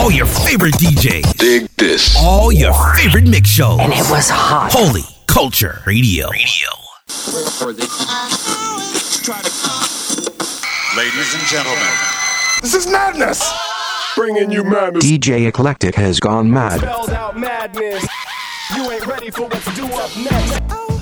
All your favorite DJs. Dig this. All your favorite mix shows. And it was hot. Holy Culture Radio. Ladies and gentlemen, this is madness. Bringing you madness. DJ Eclectic has gone mad. Spelled out madness. You ain't ready for what's due up next.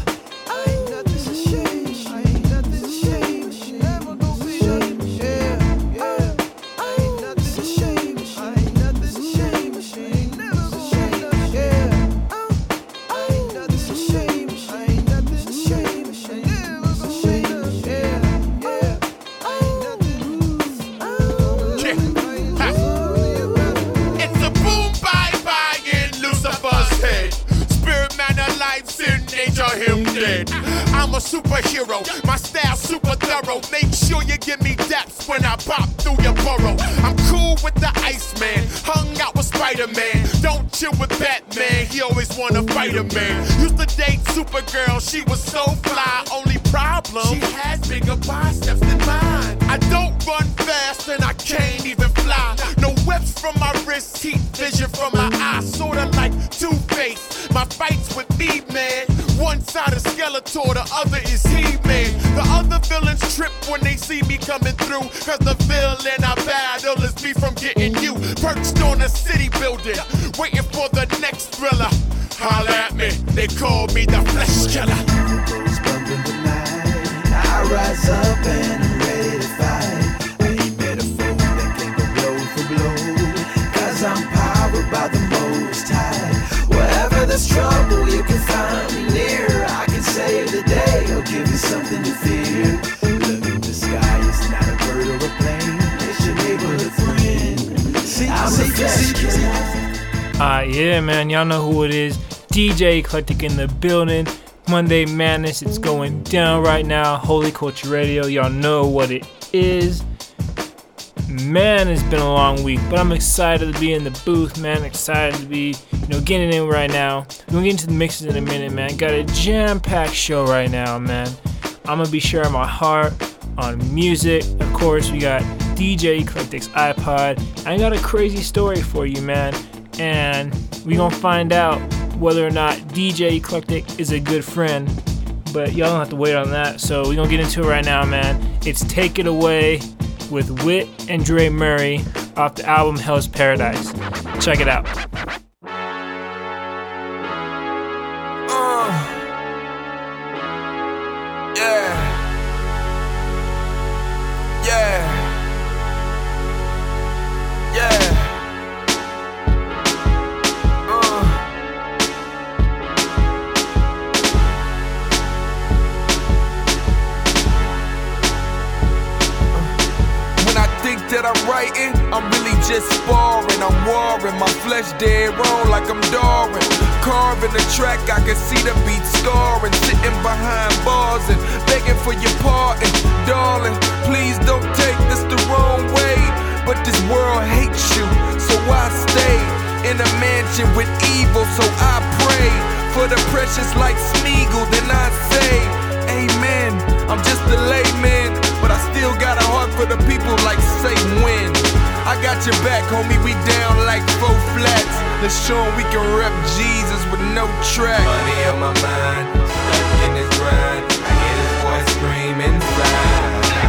Him dead. I'm a superhero, my style super thorough. Make sure you give me daps when I pop through your burrow. I'm cool with the Iceman, hung out with Spider-Man. Don't chill with Batman, he always wanna fight a man. Used to date Supergirl, she was so fly. Only problem, she has bigger biceps than mine. I don't run fast and I can't even fly. No webs from my wrist, heat vision from my eyes. Sorta like Two-Face, my fights with me, man. One side is Skeletor, the other is He-Man. The other villains trip when they see me coming through, cause the villain I battle is me from getting you. Perched on a city building, waiting for the next thriller. Holla at me, they call me the Flesh Killer. I rise up and I'm ready to fight. I ain't met a foe that can go blow for blow, cause I'm powered by the Most High. Wherever there's trouble, you can find me near. I can save the day or give you something to fear. Look in the sky, it's not a bird or a plane. It's your neighborhood friend. See, I'm the Flesh Killer. Yeah, man, y'all know who it is. DJ Eclectic in the building. Monday Madness, it's going down right now. Holy Culture Radio, y'all know what it is. Man, it's been a long week, but I'm excited to be in the booth, man. Excited to be, getting in right now. We're gonna get into the mixes in a minute, man. Got a jam-packed show right now, man. I'm gonna be sharing my heart on music. Of course, we got DJ Eclectic's iPod. I got a crazy story for you, man. And we gonna find out whether or not DJ Eclectic is a good friend. But y'all don't have to wait on that. So we're gonna get into it right now, man. It's Take It Away with Wit and Dre Murray off the album Hell's Paradise. Check it out. That I'm writing, I'm really just sparring. I'm warring, my flesh dead wrong like I'm Darwin. Carving the track, I can see the beat scarring. Sitting behind bars and begging for your pardon. Darling, please don't take this the wrong way, but this world hates you, so I stay in a mansion with evil. So I pray for the precious like Smeagol. Then I say, amen. I'm just a layman, but I still got a heart for the people like say when. I got your back, homie, we down like 4 flats. Let's show 'em we can rep Jesus with no track. Money on my mind, stuck in this grind. I hear this voice scream inside.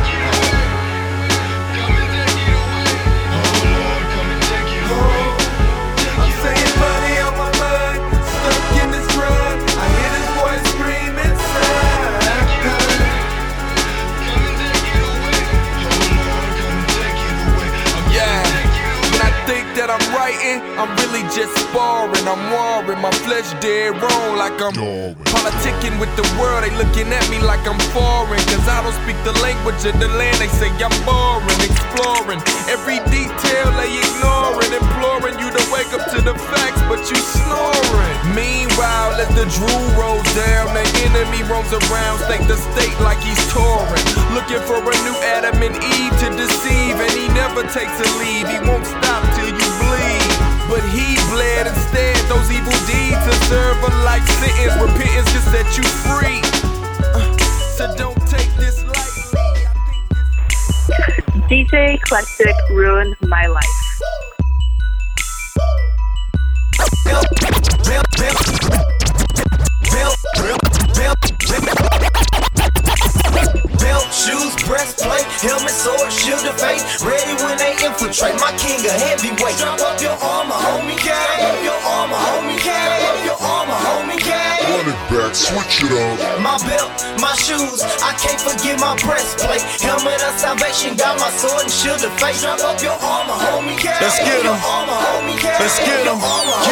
I'm saying money on my mind, stuck in this grind. I hear this voice scream inside. When I think that I'm writing, I'm really just sparring. I'm warring, my flesh dead wrong like I'm politicking with the world. They looking at me like I'm foreign, cause I don't speak the language of the land. They say I'm boring, exploring every detail they ignoring, imploring you to wake up to the facts, but you snoring. Meanwhile, as the drool rolls down, the enemy roams around, stake the state like he's touring, looking for a new Adam and Eve to deceive, and he never takes a leave. He won't stop till you bleed, but he bled instead. Those evil deeds deserve a life sentence. Repentance can set you free, so don't take this lightly. DJ Eclectic ruined my life. king of heavyweight. Drop up your armor, homie. Drop up your armor, homie. Drop up your armor, homie. Run it back, switch it up. My belt, my shoes, I can't forget my breastplate. Helmet of salvation, got my sword and shield of faith. Drop up your armor, homie. Let's get 'em. Let's get 'em.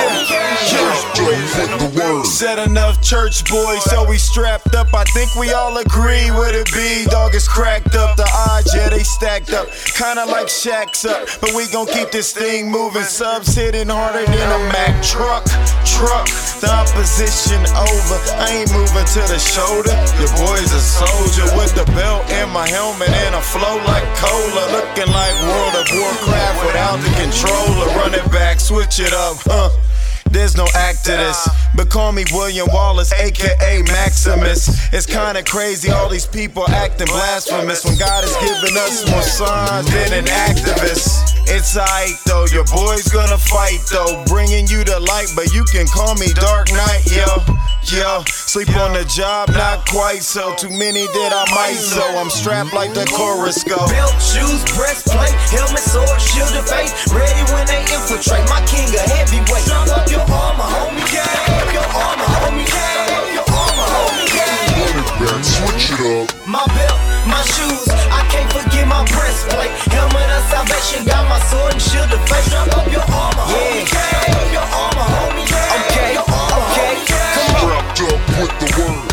Said enough church boys, so we strapped up. I think we all agree what it be. Dog is cracked up, the odds, yeah, they stacked up. Kinda like Shaq's up, but we gon' keep this thing moving. Subs hitting harder than a Mack truck. The opposition over, I ain't moving to the shoulder. Your boy's a soldier with the belt and my helmet and a flow like cola. Looking like World of Warcraft without the controller. Run it back, switch it up, There's no act to this, but call me William Wallace, aka Maximus. It's kinda crazy, all these people acting blasphemous when God has given us more signs than an activist. It's aight though, your boy's gonna fight though, bringing you the light, but you can call me Dark Knight, yo. Sleep on the job, not quite so. Too many that I might so. I'm strapped like the chorus go. Belt, shoes, breastplate, helmet, sword, shield of faith. Ready when they infiltrate. My king of heavyweight. Drop up your armor, homie. Drop up your armor, homie. Drop up your armor, homie. Run it back, switch it up. My belt, my shoes, I can't forget my breastplate. Helmet of salvation, got my sword and shield of faith. Drop up your armor, homie. Drop up your armor, homie. Okay. Wrapped up with the words.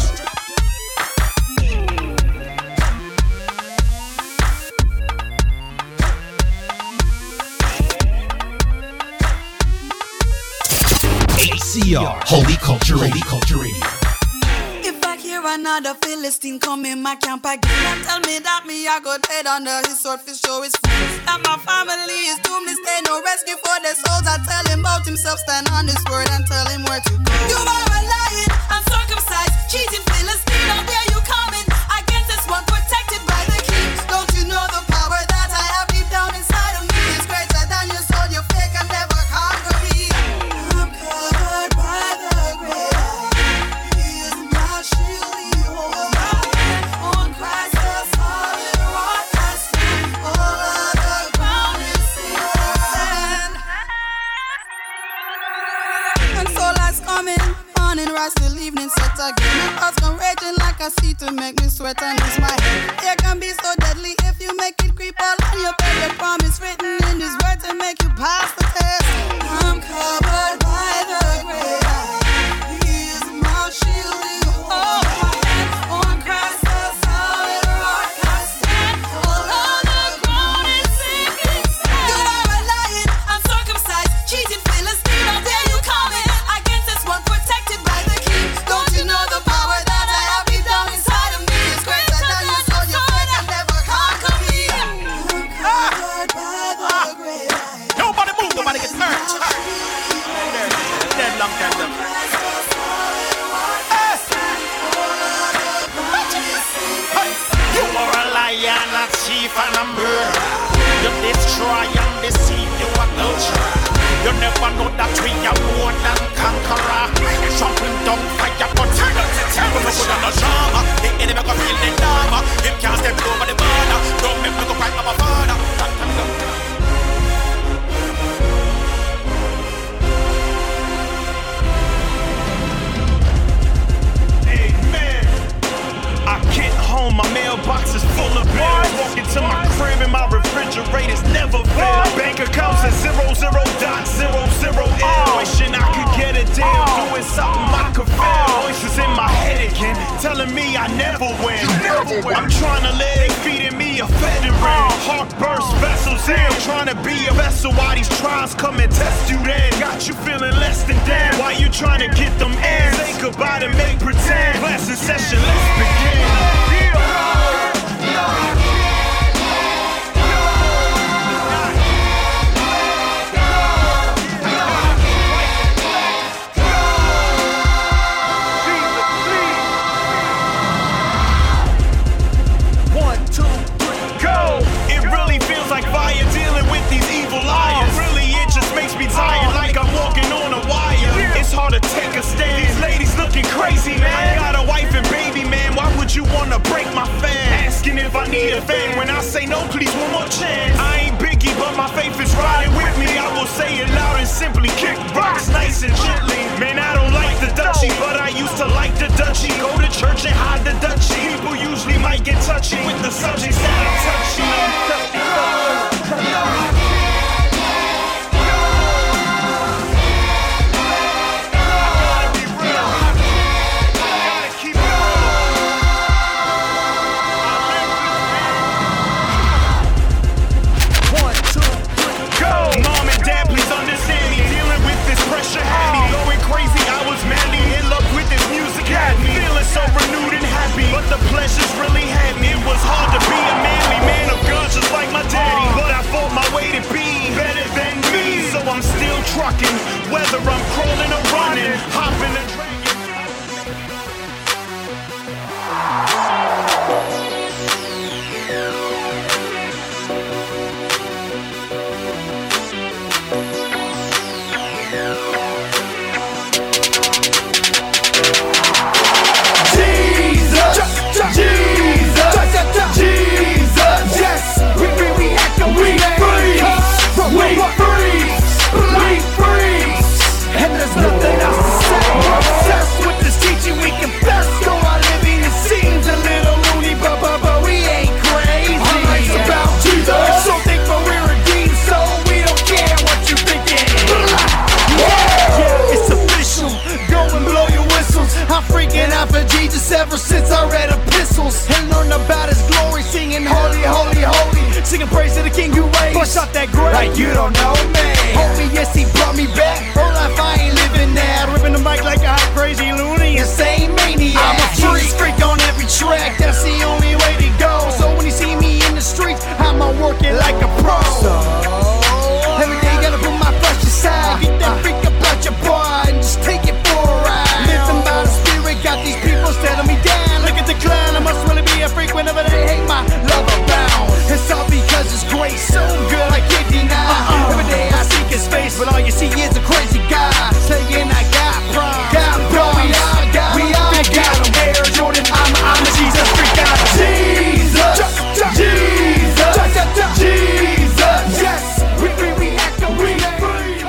ACR, Holy Culture Radio. If I hear another Philistine come in my camp again, tell me that me I go dead under his sword for show his face. That my family is doomed, this ain't no rescue for their souls. I tell him about himself, stand on his word and tell him where to go. You are a lion, uncircumcised, cheating Philistine. How dare you coming against this one protected by the king? Don't you know the power that I have deep down inside of me is greater than your soul? You're fake and never conquer me. I'm covered by the grace. He is my shield, he holds my hand. On Christ the solid rock I stand. All other ground is sinking sand. And so life's coming on and rise till evening set again. My thoughts come raging like a sea to make me sweat and lose my head. It can be so deadly if you make it creep all on your bed. The promise written in this word to make you pass the test. I'm covered by the grace. He is my shield, he holds my hand. On Christ the solid rock I stand. All other ground is sinking sand. You are a lion, uncircumcised, cheating Philistine. How dare you come in against this one protected by the king? Don't you know the power that I have deep down inside of me is greater than your soul? Your faith can never conquer me. I'm covered by the grace. Nobody move, nobody gets hurt. Dead long time. You are a lion, a chief, and a murderer. You destroy and deceive, you are culture. You never know that we are more than conqueror. Jumping down fire, but turn up the terror. We put on the drama, the enemy go feel the drama. Him can't step over the border. Don't make me go fight my father. Amen. I get home, my mailbox is full of bills. Walk into my crib and my refrigerator's never filled. Bank accounts at 0.00. Wishing I could get a deal, doing something I could feel. Voices in my head again, telling me I never win. I'm trying to live, feeding me a veteran. Heart burst, vessels in. Trying to be a vessel while these trials come and test you then. Got you feeling less than damn. Why you trying to get them ends? Say goodbye to make pretend. Class in session, let's begin. It's hard to take a stand. These ladies looking crazy, man. I got a wife and baby, man. Why would you wanna trucking. Whether I'm crawling or running, hopping the dragon. Ever since I read epistles and learned about his glory, singing holy, holy, holy, singing praise to the King who reigns. Bust out that grave like you don't know me. Homie, yes, he brought me back. Her life, I ain't living that. Ripping the mic like a hot, crazy loony, insane maniac. I'm a freak on every track. That's the only way to go. So when you see me in the streets, I'm working like a pro. So every day gotta put my flesh aside. Get that freak about your boy and just take it for a ride. Living by the spirit, got these people telling me down. Look at the clown, I must really be a freak whenever they hate my love abound. It's all because it's great, so good I can't deny. Every day I seek his face, but all you see is a crazy guy saying I got pride. We all got him. Air Jordan, I'm a Jesus freak out. Jesus, yes, we act and we free.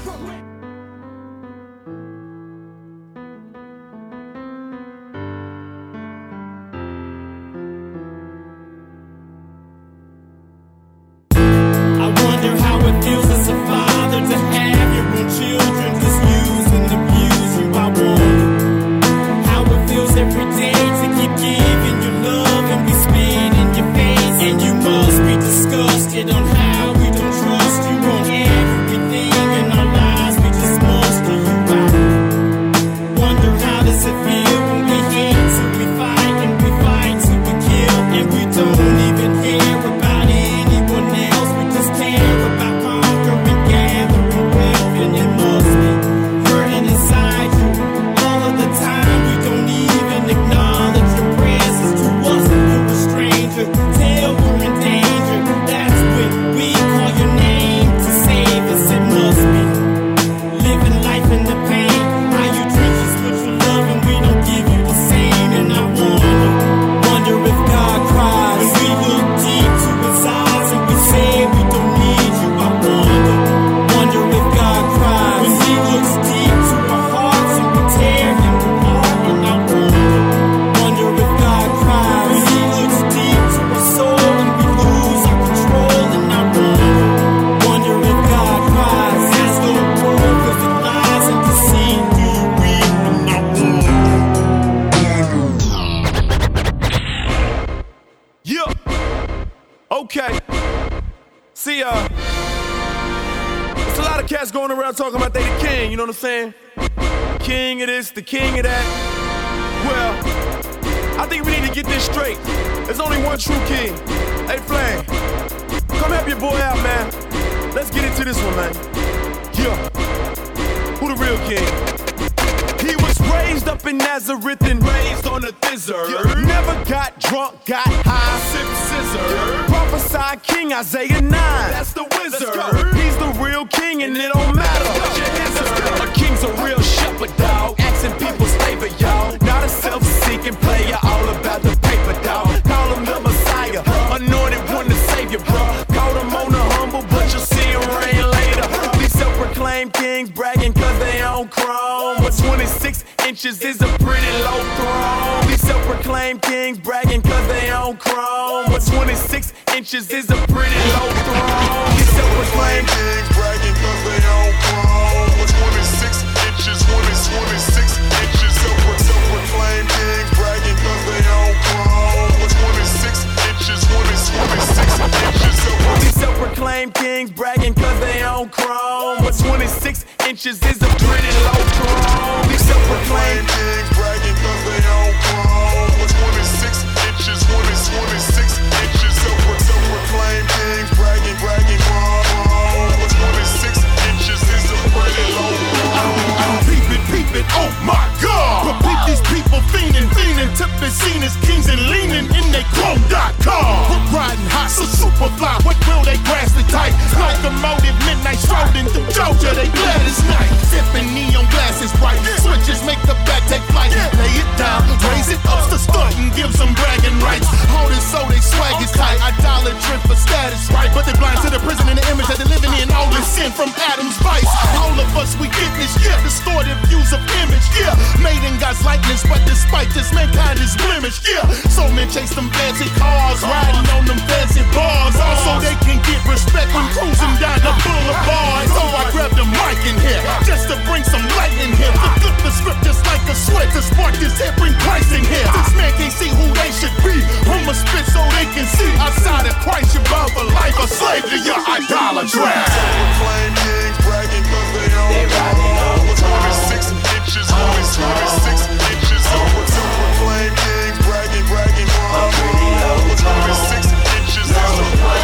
I wonder how it feels as a father to have your own children just use and abuse you. I wonder how it feels every day to keep giving you love and be spit in your face. And you must be disgusted on how we don't trust you on everything in our lives. We just muster you out. Wonder how does it feel when we hate till we fight and we fight till we kill, and we don't even care about anyone else. We just care about conquering, gathering wealth, and it must be hurting inside you all of the time. We don't even acknowledge your presence to us. You're a stranger, tell we're in danger. That's when we call your name to save us. It must be living life in the pain. How you treat us with your love and we don't give you the same. And I wonder if God cries when we look deep to his eyes and we say we don't need you. I wonder if God cries when he looks deep to our hearts and we tear him apart. And I wonder if God cries when he looks deep to our soul and we lose our control. And I wonder if God cries as the world with its lies and deceit. Do you weep? And I Yeah. Okay. See, there's a lot of cats going around talking about they the king, you know what I'm saying? King of this, the king of that. Well, I think we need to get this straight. There's only one true king. Hey, Flame, come help your boy out, man. Let's get into this one, man. Yeah. Who the real king? He was raised up in Nazareth and raised on a thizzer. Never got drunk, got high, sip scissor. Prophesied King Isaiah 9. That's the wizard. He's the real king and it don't matter. A king's a real shepherd dog, asking people's favor, y'all. Not a self-seeking player, all about the paper, dog. Call him the Messiah, anointed one to save you, bro. Call him on the humble, but you'll see him rain later. These self-proclaimed kings bragging cause they own chrome. What's 26 inches is a pretty low throne. These self-proclaimed kings bragging cause they own chrome. What's 26 inches is a pretty low throne. These self-proclaimed kings bragging cause they own chrome. What's 26 inches, 26 inches. Self-proclaimed kings bragging cause they own chrome. What's 26 inches, 26 inches. These self-proclaimed kings bragging cause they own chrome. What's 26 inches is a pretty low throne. These self-proclaimed kings bragging cause they own chrome. What's 26 inches, 26 inches. Self-proclaimed kings bragging chrome. What's 26 inches is a chase them fancy cars, riding on them fancy bars. Also, they can get respect when cruising down the boulevard. So I grabbed the mic in here, just to bring some light in here. To flip the script just like a switch, to spark this hit, bring Christ in here. This man can't see who they should be. I'ma spit so they can see. Outside of Christ, you're bound for life, a slave to your idolatry. Flame kings bragging 'cause they riding over 26 inches, only 26 inches over. Super flame kings bragging I'm pretty low, 26 inches over.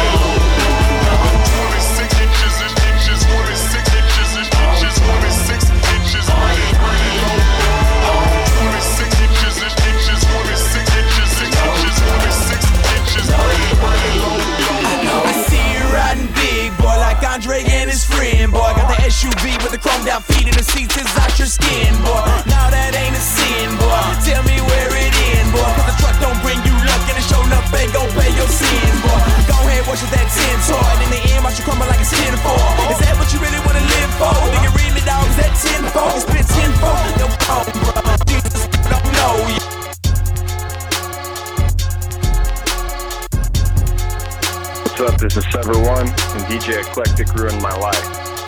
26 inches is inches, 26 inches is inches, 26 inches pretty low. 26 inches is inches, 26 inches is inches, 26 inches pretty low. I see you riding big, boy, like Andre and his friend, boy. Got the SUV with the chromed out feet and the seats is out your skin, boy. Now that ain't a sin, boy. Tell me where it ends, boy. Cause the truck don't bring you luck and it showing up ain't gon' pay your sins, boy. Go ahead, worship that 10 toy. And in the end, watch you crumble like it's 10-4. Is that what you really wanna live for? Do you really, dog? Is that 10-4? It's been 10-4. No, bro. Jesus don't know you. What's up, this is Sever One, and DJ Eclectic ruined my life.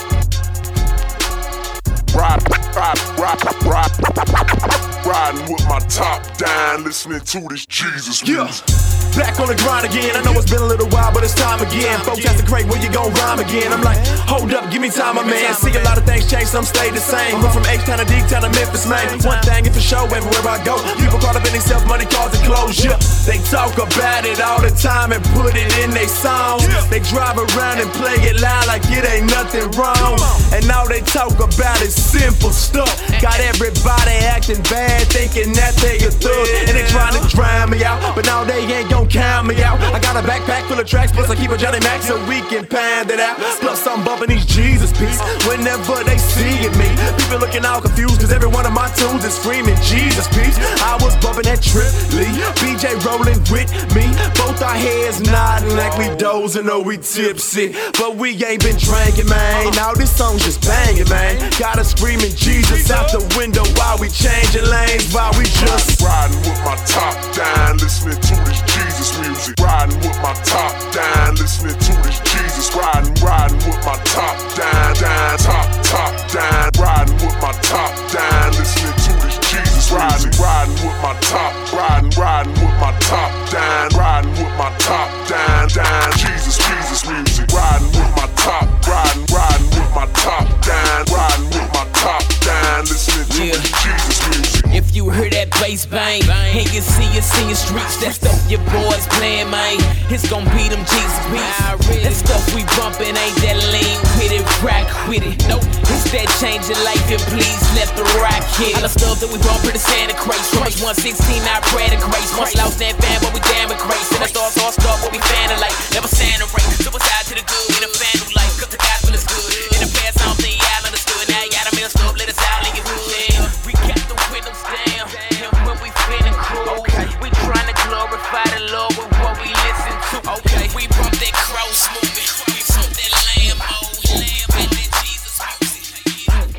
Riding with my top down, listening to this Jesus music. Back on the grind again. I know it's been a little while, but it's time again. Folks asking Craig, when you gon' rhyme again? I'm like, hold up, give me time, my man. See a lot of things change, some stay the same. Went from H-Town to D-Town to Memphis, man. One thing is for sure, everywhere I go, people caught up in themselves, money, cars, and clothes. Yeah, they talk about it all the time and put it in they songs. They drive around and play it loud like it ain't nothing wrong. And all they talk about is simple stuff. Got everybody acting bad, thinking that they a thug, and they trying to drown me out, but now they ain't gon' count me out. I got a backpack full of tracks, plus I keep a Johnny Mac so we can pound it out. Plus I'm bumping these Jesus beats whenever they seeing me. People looking all confused cause every one of my tunes is screaming Jesus peace. I was bumping that Trip Lee, BJ rolling with me. Both our heads nodding like we dozing or we tipsy, but we ain't been drinking, man. Now this song's just banging, man. Got us screaming Jesus out the window while we changing lanes, while we just riding with my top down, listening to this Jesus music. Riding with my top down, listening to this Jesus. Riding with my top down, top down. Riding with my top down, listening to this Jesus. Riding with my top, riding with my top down, riding with my top down. Jesus music. Riding with my top, riding with my top down, riding with my top down, listening to this Jesus music. If you hear that bass bang, and you see us in your streets, that stuff your boys playing, man. It's gon' be them Jesus beats. That stuff we bumpin' ain't that lean with it, rock with it. Nope, it's that change your life and please let the rock hit. All the stuff that we bump in the Santa Craze. From us 116, I pray to grace. Once lost that fan, but we damn it crazy. And the stars all stuff, but we fanning like never stand a race. Suicide to the good in a fan who life, cause the gospel is good. In the past, I don't think y'all understood. Now you gotta mess up, let us out in your hood. Yeah. We got the windows down, and when we finna cruise, we tryna glorify the Lord with what we listen to. Okay, we bump that cross moving, we bump that Lambo, and that Jesus music.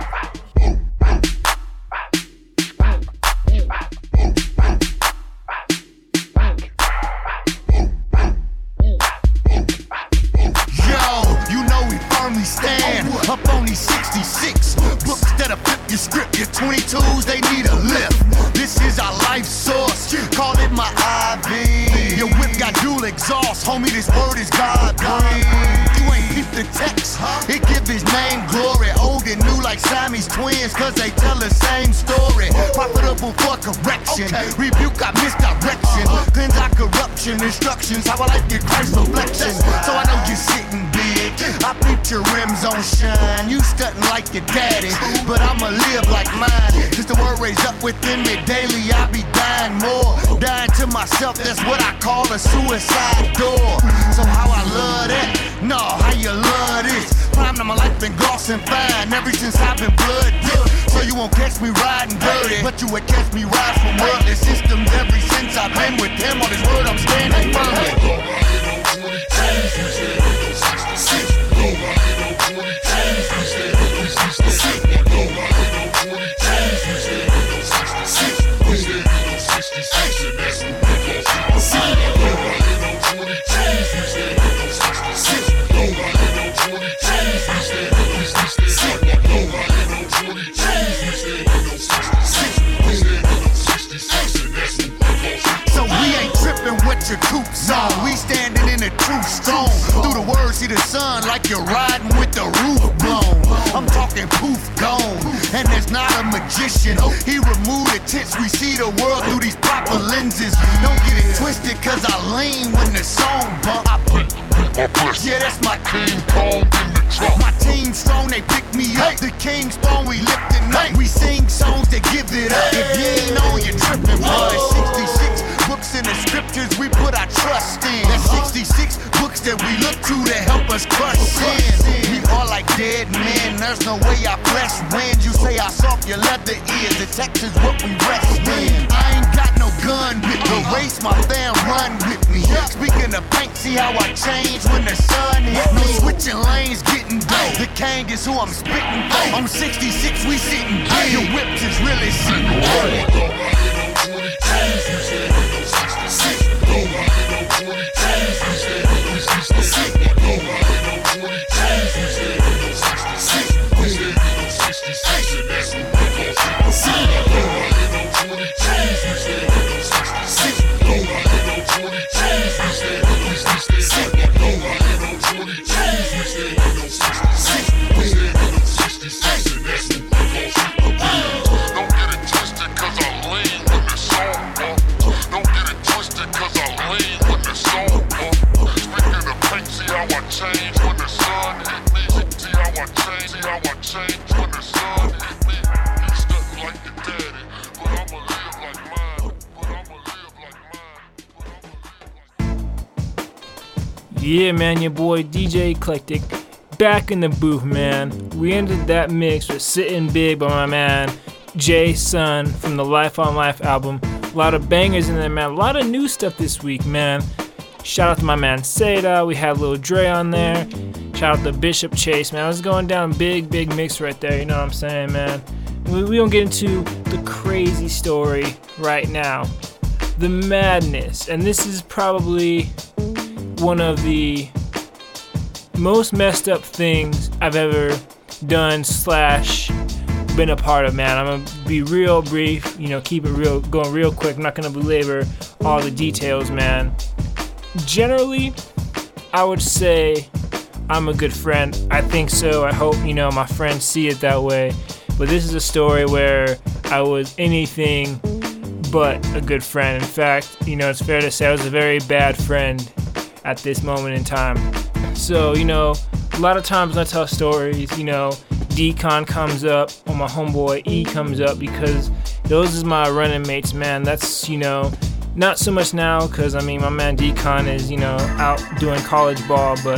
Yo, you know we firmly stand up on these 66 books that'll flip your script. Your 22s, they need a lift. This is our life source, call it my IV. Your whip got dual exhaust, homie, this word is God breathed. You ain't peeped the text, it give his name glory. Old and new like Siamese twins, cause they tell the same story. Profitable for correction, rebuke our misdirection. Cleanse our corruption, instructions, how I like your Christ reflection. So I know you sitting big, I peep your rims on shine. You stunting like your daddy, but I'ma live like mine. Just the word raised up within me daily, I be dying more. Dying to myself, that's what I call a suicide door. So how I love that? No, how you love this? Prime of my life been glossing fine ever since I've been blood dipped. So you won't catch me riding dirty, but you would catch me ride from worldly systems ever since I've been with him. On his word, I'm standing firmly. then poof, gone. And there's not a magician. He removed the tits, we see the world through these proper lenses. Don't get it twisted, cause I lean when the song bump. Yeah, that's my King Kong in the trunk. My team strong, they pick me up. The King Spawn, we lifting up. We sing songs that give it up. If you ain't on, you're tripping, boy. 66 books in the scriptures we put our trust in. That's 66 books that we look to help us crush sin. We are like dead men, there's no way our flesh wins. You say how soft your leather is, the Texas what we rest in. I ain't got no gun with me, race my fam run with me. Speaking of paint, see how I change when the sun hit me. Switching lanes, getting dope. The King is who I'm spitting for. On 66 we sitting big. Your whips is really sitting big. Yeah, man, your boy DJ Eclectic back in the booth, man. We ended that mix with Sittin' Big by my man Jay Sun from the Life on Life album. A lot of bangers in there, man. A lot of new stuff this week, man. Shout out to my man Seda. We had Lil Dre on there. Shout out to Bishop Chase, man. I was going down big mix right there, you know what I'm saying, man. We don't get into the crazy story right now. The madness. And this is probably one of the most messed up things I've ever done / been a part of, man. I'm gonna be real brief, you know, keep it real, going real quick. I'm not gonna belabor all the details, man. Generally, I would say I'm a good friend. I think so. I hope, you know, my friends see it that way. But this is a story where I was anything but a good friend. In fact, you know, it's fair to say I was a very bad friend at this moment in time. So, you know, a lot of times when I tell stories, you know, D-Con comes up, or my homeboy E comes up, because those is my running mates, man. That's, you know, not so much now, because, I mean, my man D-Con is, you know, out doing college ball, but,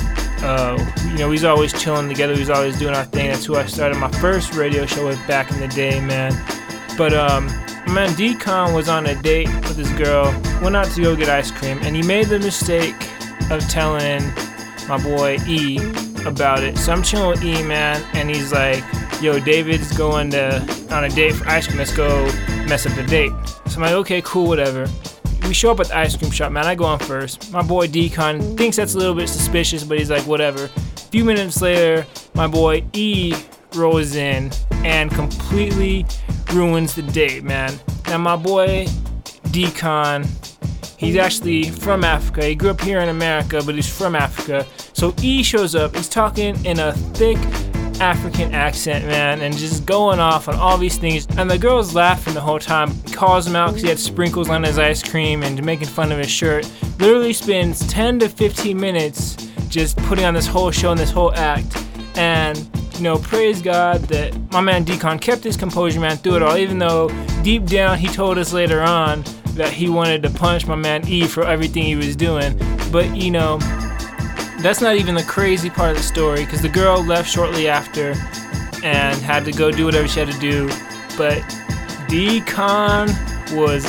you know, he's always chilling together. He's always doing our thing. That's who I started my first radio show with back in the day, man. But, my man D-Con was on a date with this girl, went out to go get ice cream, and he made the mistake of telling my boy E about it. So I'm chilling with E, man, and he's like, yo, David's going on a date for ice cream, let's go mess up the date. So I'm like, okay, cool, whatever. We show up at the ice cream shop, man. I go on first. My boy D-Con thinks that's a little bit suspicious, but he's like, whatever. A few minutes later, my boy E rolls in and completely ruins the date, man. Now, my boy D-Con, he's actually from Africa. He grew up here in America, but he's from Africa. So E shows up. He's talking in a thick African accent, man, and just going off on all these things. And the girl's laughing the whole time. Calls him out because he had sprinkles on his ice cream and making fun of his shirt. Literally spends 10 to 15 minutes just putting on this whole show and this whole act. And, you know, praise God that my man D-Con kept his composure, man, through it all, even though deep down he told us later on that he wanted to punch my man E for everything he was doing. But, you know, that's not even the crazy part of the story, because the girl left shortly after and had to go do whatever she had to do. But D-Con was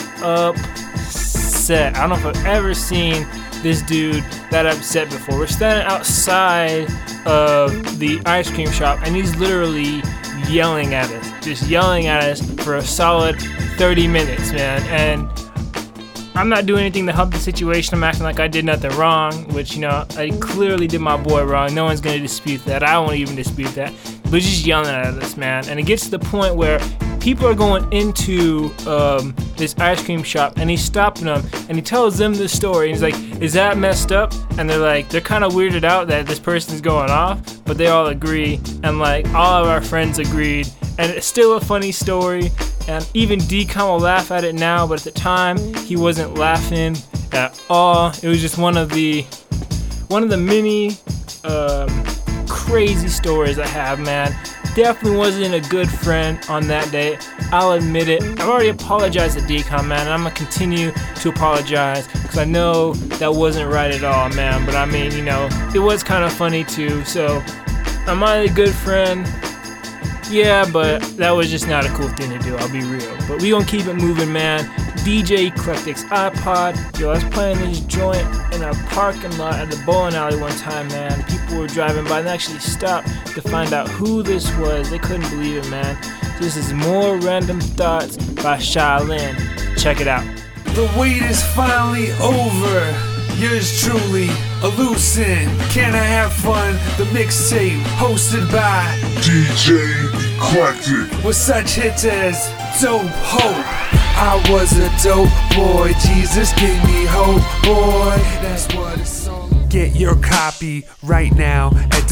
upset. I don't know if I've ever seen this dude that upset before. We're standing outside of the ice cream shop, and he's literally yelling at us. Just yelling at us for a solid 30 minutes, man. And I'm not doing anything to help the situation. I'm acting like I did nothing wrong, which, you know, I clearly did my boy wrong. No one's going to dispute that. I won't even dispute that. But just yelling at us, man. And it gets to the point where people are going into this ice cream shop, and he's stopping them, and he tells them the story. And he's like, "Is that messed up?" And they're kind of weirded out that this person's going off, but they all agree, and like all of our friends agreed, and it's still a funny story. And even Decon will laugh at it now, but at the time he wasn't laughing at all. It was just one of the many crazy stories I have, man. Definitely wasn't a good friend on that day. I'll admit it. I've already apologized to Decon, man, and I'm gonna continue to apologize because I know that wasn't right at all, man. But I mean, you know, it was kind of funny too. So, am I a good friend? Yeah, but that was just not a cool thing to do, I'll be real. But we gonna keep it moving, man. DJ Eclectic's iPod. Yo, I was playing this joint in a parking lot at the bowling alley one time, man. People were driving by and actually stopped to find out who this was. They couldn't believe it, man. This is More Random Thoughts by Shaolin. Check it out. The wait is finally over. Yours truly, Elucin. Can I have fun? The mixtape hosted by DJ Eclectic. With such hits as Dope Hope. I was a dope boy, Jesus gave me hope, boy. That's what it's all about. Get your copy right now at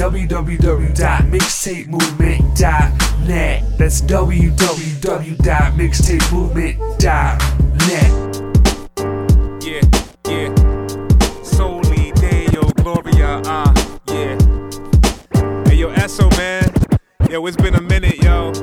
www.mixtapemovement.net. That's www.mixtapemovement.net. Yeah. Soli Deo Gloria, yeah. Hey, yo, Esso, man. Yo, it's been a minute, yo.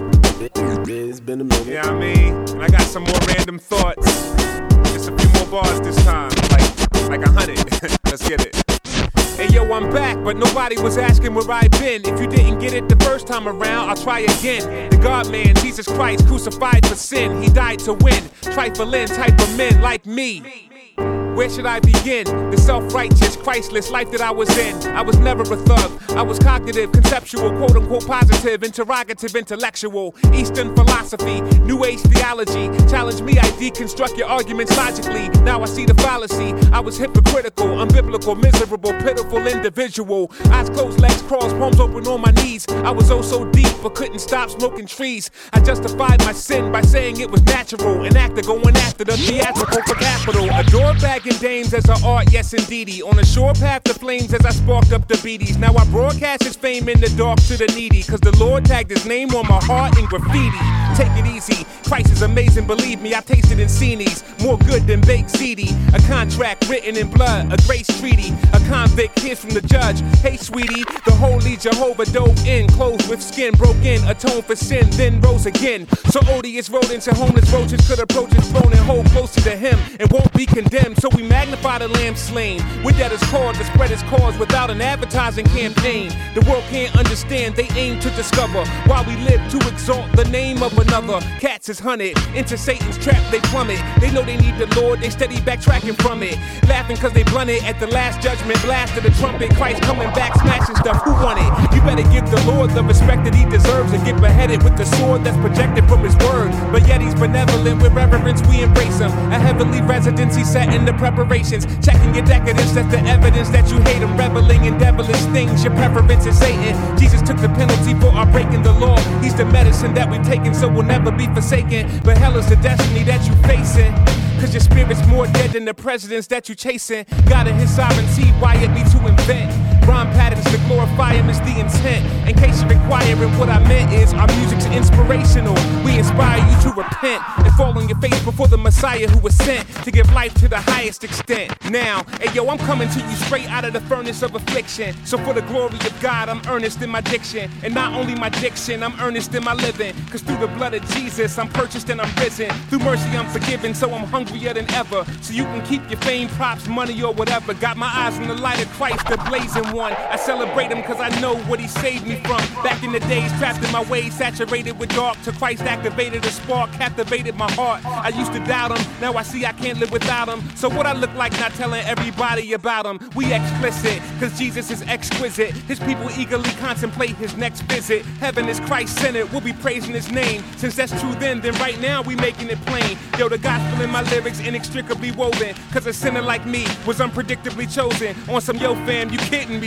It's been a minute. Yeah, I mean, I got some more random thoughts. Just a few more bars this time, like 100. Let's get it. Hey yo, I'm back, but nobody was asking where I've been. If you didn't get it the first time around, I'll try again. The God-man, Jesus Christ, crucified for sin. He died to win. Trifling type of men like me. Where should I begin? The self-righteous, Christless life that I was in. I was never a thug. I was cognitive, conceptual, quote-unquote positive, interrogative, intellectual. Eastern philosophy, New Age theology. Challenge me, I deconstruct your arguments logically. Now I see the fallacy. I was hypocritical, unbiblical, miserable, pitiful individual. Eyes closed, legs crossed, palms open on my knees. I was oh so deep, but couldn't stop smoking trees. I justified my sin by saying it was natural. An actor going after the theatrical for capital. A door bagging dames as an art, yes indeedy. On a shore path to flames as I sparked up the beaties. Now I broadcast his fame in the dark to the needy. Cause the Lord tagged his name on my heart in graffiti. Take it easy, Christ is amazing, believe me, I've tasted in Cini's. More good than baked CD. A contract written in blood, a grace treaty. A convict hears from the judge, hey sweetie. The holy Jehovah dove in, clothed with skin, broke in, atoned for sin, then rose again. So odious rodents and homeless roaches could approach his throne and hold closer to him and won't be condemned. So we magnify the lamb slain. With that is called to spread his cause without an advertising campaign. The world can't understand, they aim to discover why we live to exalt the name of another. Cats is hunted, into Satan's trap they plummet. They know they need the Lord, they steady backtracking from it. Laughing cause they blunted at the last judgment blast of the trumpet. Christ coming back, smashing stuff, who won it? You better give the Lord the respect that he deserves and get beheaded with the sword that's projected from his word. But yet he's benevolent, with reverence we embrace him. A heavenly residency set in the preparations. Checking your decadence, that's the evidence that you hate him. Reveling in devilish things, your preference is Satan. Jesus took the penalty for our breaking the law. He's the medicine that we've taken, so we'll never be forsaken. But hell is the destiny that you facing. Cause your spirit's more dead than the presidents that you chasing. God in his sovereignty wired me to invent rhyme patterns to glorify him is the intent. In case you're inquiring, what I meant is our music's inspirational. We inspire you to repent and fall on your face before the Messiah who was sent to give life to the highest extent. Now, hey yo, I'm coming to you straight out of the furnace of affliction. So for the glory of God, I'm earnest in my diction. And not only my diction, I'm earnest in my living. Cause through the blood of Jesus, I'm purchased and I'm risen. Through mercy, I'm forgiven, so I'm hungrier than ever. So you can keep your fame, props, money, or whatever. Got my eyes on the light of Christ, the blazing one. I celebrate him cause I know what he saved me from. Back in the days, trapped in my ways, saturated with dark. To Christ activated a spark, captivated my heart. I used to doubt him, now I see I can't live without him. So what I look like not telling everybody about him. We explicit, cause Jesus is exquisite. His people eagerly contemplate his next visit. Heaven is Christ-centered, we'll be praising his name. Since that's true then right now we making it plain. Yo, the gospel in my lyrics inextricably woven. Cause a sinner like me was unpredictably chosen. On some yo fam, you kidding me,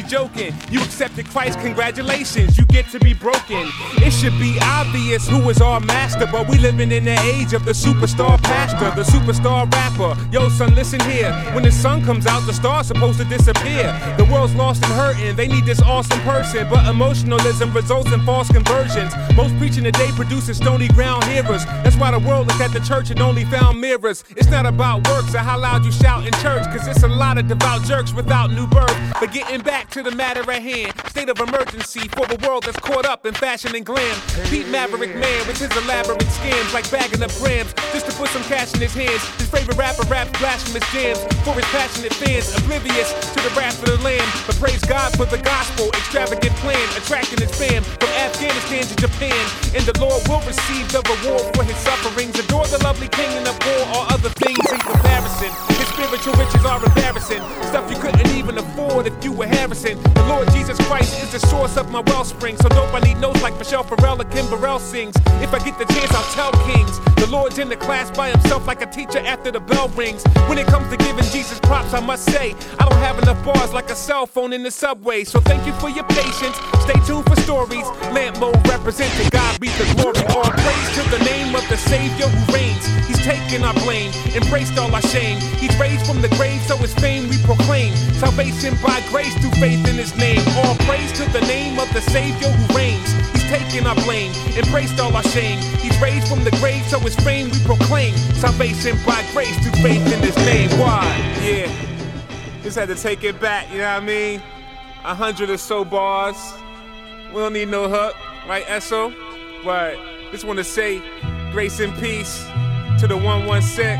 only joking. You accepted Christ, congratulations, you get to be broken. It should be obvious who is our master, but we living in the age of the superstar pastor, the superstar rapper. Yo, son, listen here. When the sun comes out, the star's supposed to disappear. The world's lost and hurting, they need this awesome person, but emotionalism results in false conversions. Most preaching today produces stony ground hearers. That's why the world looked at the church and only found mirrors. It's not about works or how loud you shout in church, cause it's a lot of devout jerks without new birth. But getting back to the matter at hand, state of emergency for the world that's caught up in fashion and glam. Pete Maverick Man with his elaborate scams, like bagging up grams just to put some cash in his hands. His favorite rapper raps blasphemous jams for his passionate fans, oblivious to the wrath of the Lamb. But praise God for the gospel, extravagant plan, attracting his fam from Afghanistan to Japan. And the Lord will receive the reward for his sufferings. Adore the lovely king and abhor all other things in comparison. His spiritual riches are embarrassing, stuff you couldn't even afford if you were Harrison. The Lord Jesus Christ is the source of my wellspring, so nobody knows like Michelle Farrell or Kim Burrell sings. If I get the chance, I'll tell kings. The Lord's in the class by himself like a teacher after the bell rings. When it comes to giving Jesus props, I must say I don't have enough bars like a cell phone in the subway. So thank you for your patience. Stay tuned for stories. Lamp mode representing God be the glory. All praise to the name of the Savior who reigns. He's taken our blame, embraced all our shame. He's raised from the grave, so his fame we proclaim. Salvation by grace through faith in his name. All praise to the name of the Savior who reigns. He's taken our blame, embraced all our shame. He's raised from the grave, so his fame we proclaim. Salvation by grace through faith in his name. Why? Yeah. Just had to take it back, you know what I mean? 100 or so bars. We don't need no hook, right, Esso? But just want to say grace and peace to the 116.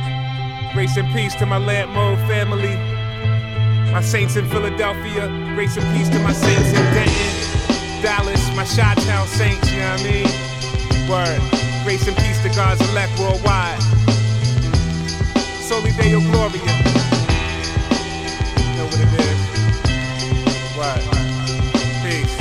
Grace and peace to my Lamp Mode family. My saints in Philadelphia. Grace and peace to my saints in Denton, Dallas, my Chi-Town saints, you know what I mean? Word. Grace and peace to God's elect worldwide. Soli Deo Gloria. You know what it is. Word. Peace.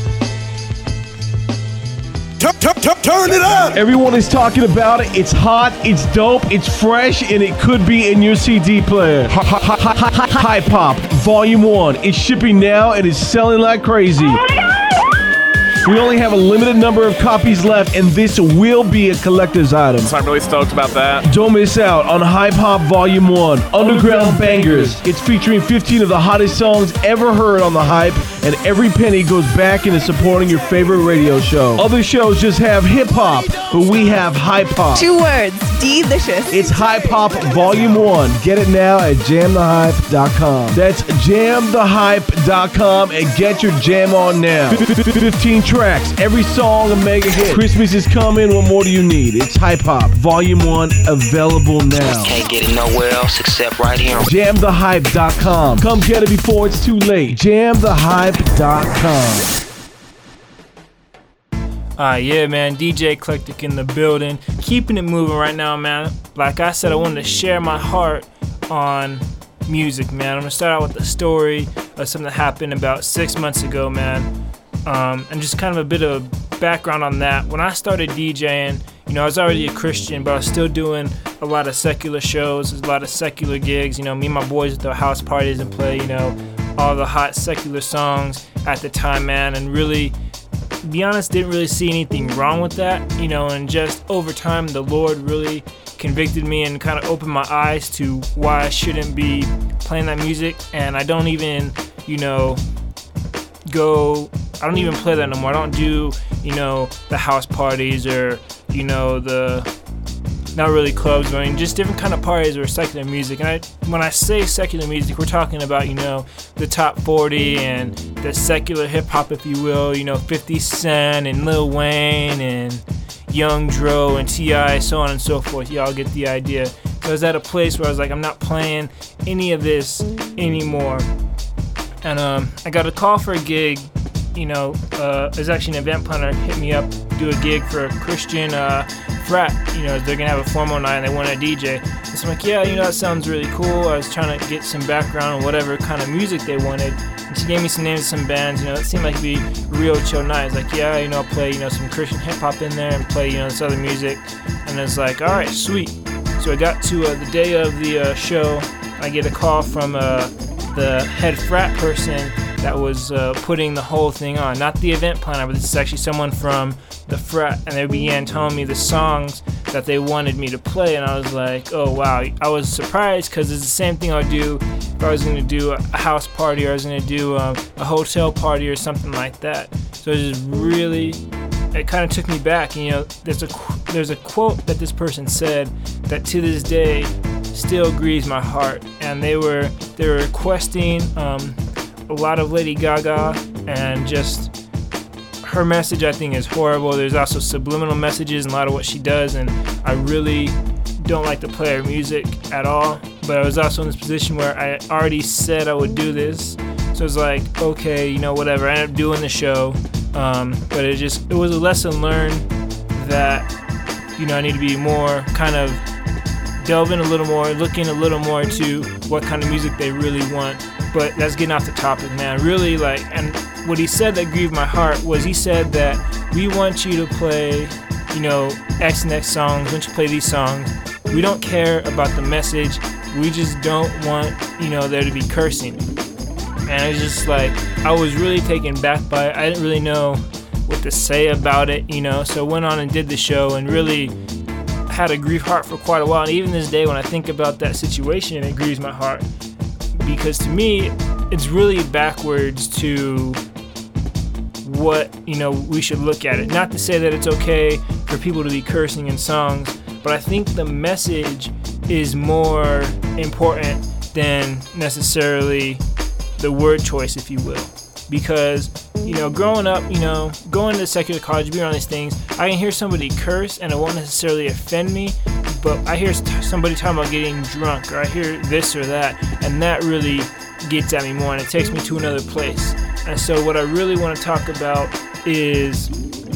Turn it up! Everyone is talking about it. It's hot, it's dope, it's fresh, and it could be in your CD player. Hype Hop Volume 1 is shipping now and is selling like crazy. We only have a limited number of copies left, and this will be a collector's item. So I'm really stoked about that. Don't miss out on Hype Hop Volume 1, Underground Bangers. It's featuring 15 of the hottest songs ever heard on the Hype, and every penny goes back into supporting your favorite radio show. Other shows just have hip hop, but we have Hype Hop. 2 words, delicious. It's Hype Hop Volume 1. Get it now at jamthehype.com. That's jamthehype.com and get your jam on now. 15 tracks, every song a mega hit. Christmas is coming, what more do you need? It's Hype Hop Volume 1, available now. Can't get it nowhere else except right here. jamthehype.com. Come get it before it's too late. jamthehype.com. Yeah, man, DJ Eclectic in the building. Keeping it moving right now, man. Like I said, I wanted to share my heart on music, man. I'm going to start out with a story of something that happened about 6 months ago, man. And just kind of a bit of background on that. When I started DJing, you know, I was already a Christian, but I was still doing a lot of secular shows, a lot of secular gigs. You know, me and my boys would throw house parties and play, you know, all the hot secular songs at the time, man. And really, to be honest, didn't really see anything wrong with that, you know. And just over time, the Lord really convicted me and kind of opened my eyes to why I shouldn't be playing that music. And I don't even, you know, I don't even play that no more. I don't do, you know, the house parties or, you know, not really clubs, I mean, just different kind of parties or secular music. And when I say secular music, we're talking about, you know, the top 40 and the secular hip hop, if you will, you know, 50 Cent and Lil Wayne and Young Dro and T.I., so on and so forth. Y'all get the idea. So I was at a place where I was like, I'm not playing any of this anymore. And I got a call for a gig. You know, there's actually an event planner hit me up to do a gig for a Christian frat. You know, they're gonna have a formal night and they want a DJ. And so I'm like, yeah, you know, that sounds really cool. I was trying to get some background on whatever kind of music they wanted. And she gave me some names of some bands. You know, it seemed like it'd be a real chill night. I was like, yeah, you know, I'll play, you know, some Christian hip hop in there and play, you know, this other music. And it's like, all right, sweet. So I got to the day of the show. I get a call from the head frat person that was putting the whole thing on. Not the event planner, but this is actually someone from the frat, and they began telling me the songs that they wanted me to play, and I was like, oh wow. I was surprised because it's the same thing I would do if I was going to do a house party or I was going to do a hotel party or something like that. So it just really, it kind of took me back. You know, there's a quote that this person said that to this day still grieves my heart, and they were requesting a lot of Lady Gaga, and just her message I think is horrible. There's also subliminal messages in a lot of what she does, and I really don't like to play her music at all. But I was also in this position where I already said I would do this, so it's like, okay, you know, whatever. I ended up doing the show, but it was a lesson learned that, you know, I need to be more kind of delving a little more, looking a little more to what kind of music they really want. But that's getting off the topic, man. Really, like, and what he said that grieved my heart was he said that we want you to play, you know, X and X songs, we want you to play these songs. We don't care about the message. We just don't want, you know, there to be cursing. And it's just like, I was really taken back by it. I didn't really know what to say about it, you know, so I went on and did the show and really had a grief heart for quite a while. And even this day when I think about that situation, it grieves my heart. Because to me, it's really backwards to what, you know, we should look at it. Not to say that it's okay for people to be cursing in songs, but I think the message is more important than necessarily the word choice, if you will. Because, you know, growing up, you know, going to secular college, being around these things, I can hear somebody curse and it won't necessarily offend me, but I hear somebody talking about getting drunk, or I hear this or that, and that really gets at me more, and it takes me to another place. And so what I really want to talk about is,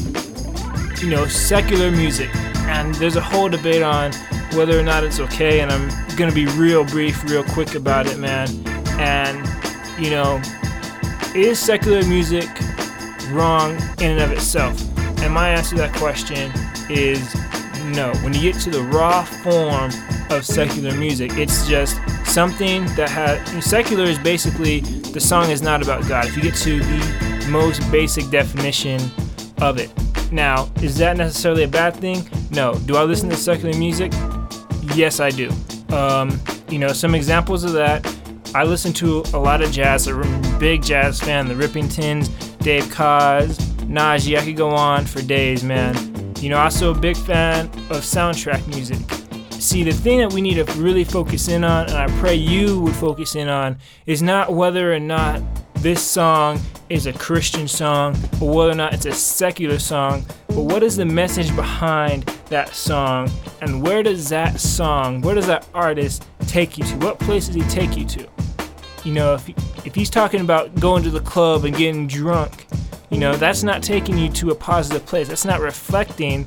you know, secular music. And there's a whole debate on whether or not it's okay, and I'm going to be real brief, real quick about it, man. And, you know, is secular music wrong in and of itself? And my answer to that question is no. When you get to the raw form of secular music, it's just something that secular is basically, the song is not about God. If you get to the most basic definition of it. Now, is that necessarily a bad thing? No. Do I listen to secular music? Yes, I do. You know, some examples of that, I listen to a lot of jazz. I'm a big jazz fan. The Rippingtons, Dave Koz, Najee. I could go on for days, man. You know, also a big fan of soundtrack music. See, the thing that we need to really focus in on, and I pray you would focus in on, is not whether or not this song is a Christian song or whether or not it's a secular song, but what is the message behind that song, and where does that artist take you to? What place does he take you to? You know, if he's talking about going to the club and getting drunk, you know, that's not taking you to a positive place. That's not reflecting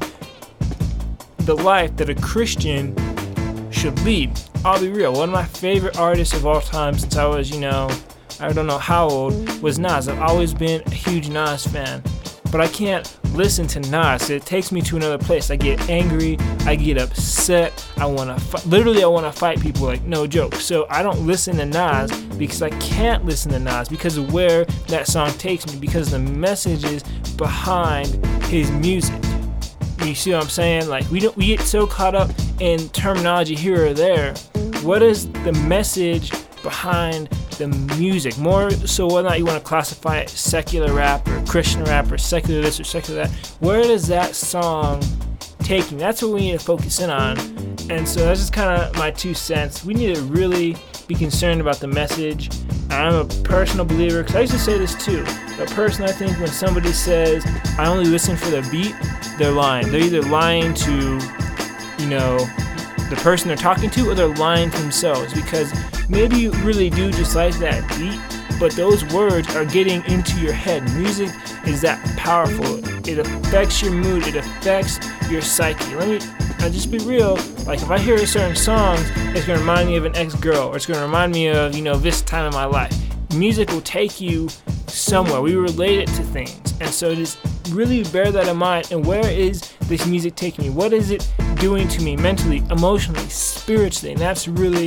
the life that a Christian should lead. I'll be real. One of my favorite artists of all time since I was, you know, I don't know how old, was Nas. I've always been a huge Nas fan. But I can't listen to Nas. It takes me to another place. I get angry. I get upset. I want to fight. Literally, I want to fight people, like, no joke. So I don't listen to Nas because I can't listen to Nas because of where that song takes me, because the messages behind his music. You see what I'm saying? Like, we get so caught up in terminology here or there. What is the message behind the music? More so whether or not you want to classify it secular rap or Christian rap or secular this or secular that. Where does that song take you? That's what we need to focus in on. And so that's just kind of my 2 cents. We need to really be concerned about the message. I'm a personal believer, because I used to say this too, but personally I think when somebody says, I only listen for the beat, they're lying. They're either lying to, you know, the person they're talking to, or they're lying to themselves, because maybe you really do just like that beat, but those words are getting into your head. Music is that powerful. It affects your mood. It affects your psyche. I'll just be real. Like, if I hear a certain song, it's going to remind me of an ex-girl, or it's going to remind me of, you know, this time in my life. Music will take you somewhere. We relate it to things. And so just really bear that in mind. And where is this music taking me? What is it doing to me mentally, emotionally, spiritually? And that's really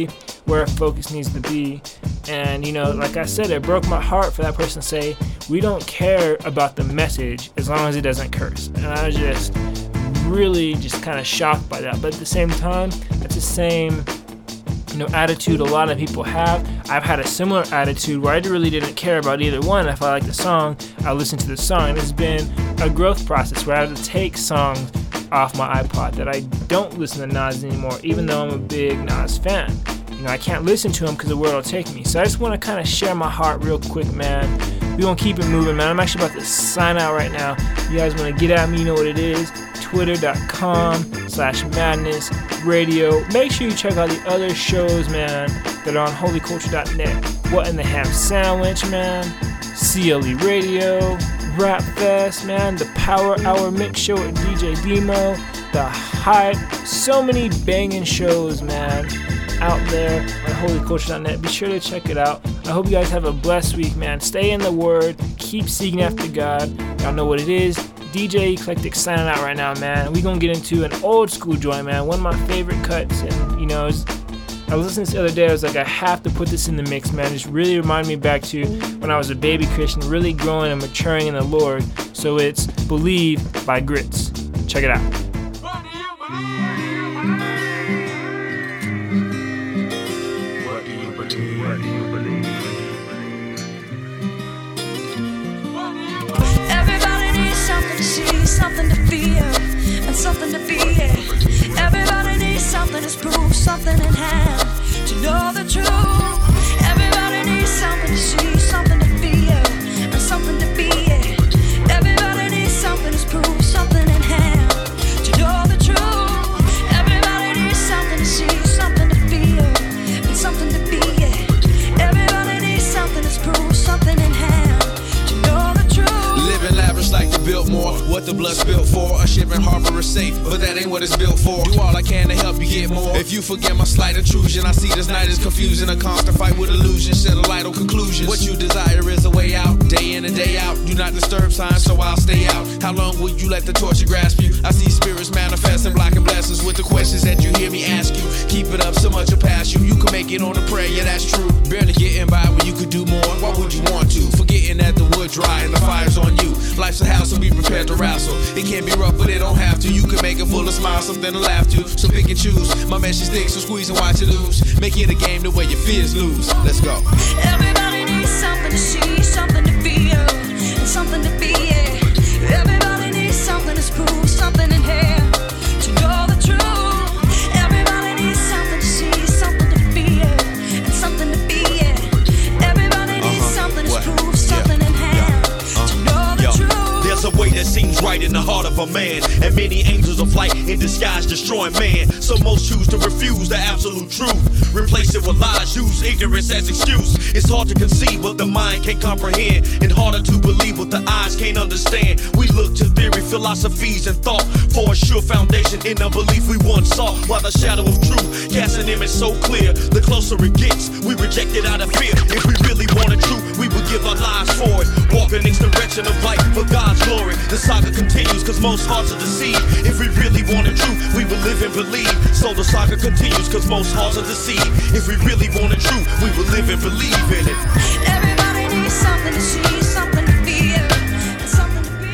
where our focus needs to be. And, you know, like I said, it broke my heart for that person to say, we don't care about the message as long as it doesn't curse. And I was just really just kind of shocked by that. But at the same time, that's the same, you know, attitude a lot of people have. I've had a similar attitude where I really didn't care about either one. If I like the song, I listen to the song. And it's been a growth process where I have to take songs off my iPod that I don't listen to Nas anymore, even though I'm a big Nas fan. You know, I can't listen to him because the world will take me. So I just want to kind of share my heart real quick, man. We're going to keep it moving, man. I'm actually about to sign out right now. You guys want to get at me, you know what it is. Twitter.com/madnessradio. Make sure you check out the other shows, man, that are on holyculture.net. What in the Ham Sandwich, man. CLE Radio. Rap Fest, man. The Power Hour Mix Show with DJ Demo. The Hype. So many banging shows, man, out there on holyculture.net. Be sure to check it out. I hope you guys have a blessed week, man. Stay in the Word. Keep seeking after God. Y'all know what it is. DJ Eclectic signing out right now, man. We're going to get into an old school joint, man. One of my favorite cuts. And, you know, I was listening to this the other day. I was like, I have to put this in the mix, man. Just really reminded me back to when I was a baby Christian, really growing and maturing in the Lord. So it's Believe by Grits. Check it out. Something to feel and something to be. Everybody needs something to prove, something in hand to know the truth. Everybody needs something to see, something to feel and something to be. Everybody needs something to prove, something in hand to know the truth. Everybody needs something to see, something to feel and something to be. Everybody needs something to prove, something in hand to know the truth. Living lavish like the Biltmore, what the blood spilled for. A shipping harbor is safe, but that ain't what it's built for. Do all I can to help you get more. If you forget my slight intrusion, I see this night is confusing. A constant fight with illusions, shed a light on conclusions. What you desire is a way out, day in and day out. Do not disturb signs, so I'll stay out. How long will you let the torture grasp you? I see spirits manifesting, blocking blessings with the questions that you hear me ask you. Keep it up, so much will pass you. You can make it on a prayer, yeah, that's true. Barely getting by when you could do more. Why would you want to? Forgetting that the wood dry and the fire's on you. Life's a house, so be prepared to wrestle. It can be rough, but it don't have to. You can make it full of smiles, something to laugh to. So pick and choose. My message sticks, so squeeze and watch it lose. Make it a game the way your fears lose. Let's go. Everybody needs something to see, something to feel, and something to be. Everybody needs something to prove, something in here to know the truth. Everybody needs something to see, something to feel, and something to be. Everybody needs something to prove, something in here to know the truth. There's a way that seems right in the heart of a man, and many angels of light in disguise destroying man. So most choose to refuse the absolute truth, replace it with lies, use ignorance as excuse. It's hard to conceive what the mind can't comprehend, and harder to believe what the eyes can't understand. We look to theory, philosophies, and thought for a sure foundation in the belief we once saw. While the shadow of truth casts an image so clear, the closer it gets, we reject it out of fear. If we really wanted truth, we would give our lives for it. Walk in this direction of light for God's glory. The saga continues, cause most hearts are deceived. If we really wanted truth, we would live and believe. So the saga continues, cause most hearts are deceived. If we really wanted truth, we would live and believe in it. Everybody needs something to see, something to feel, and something to be.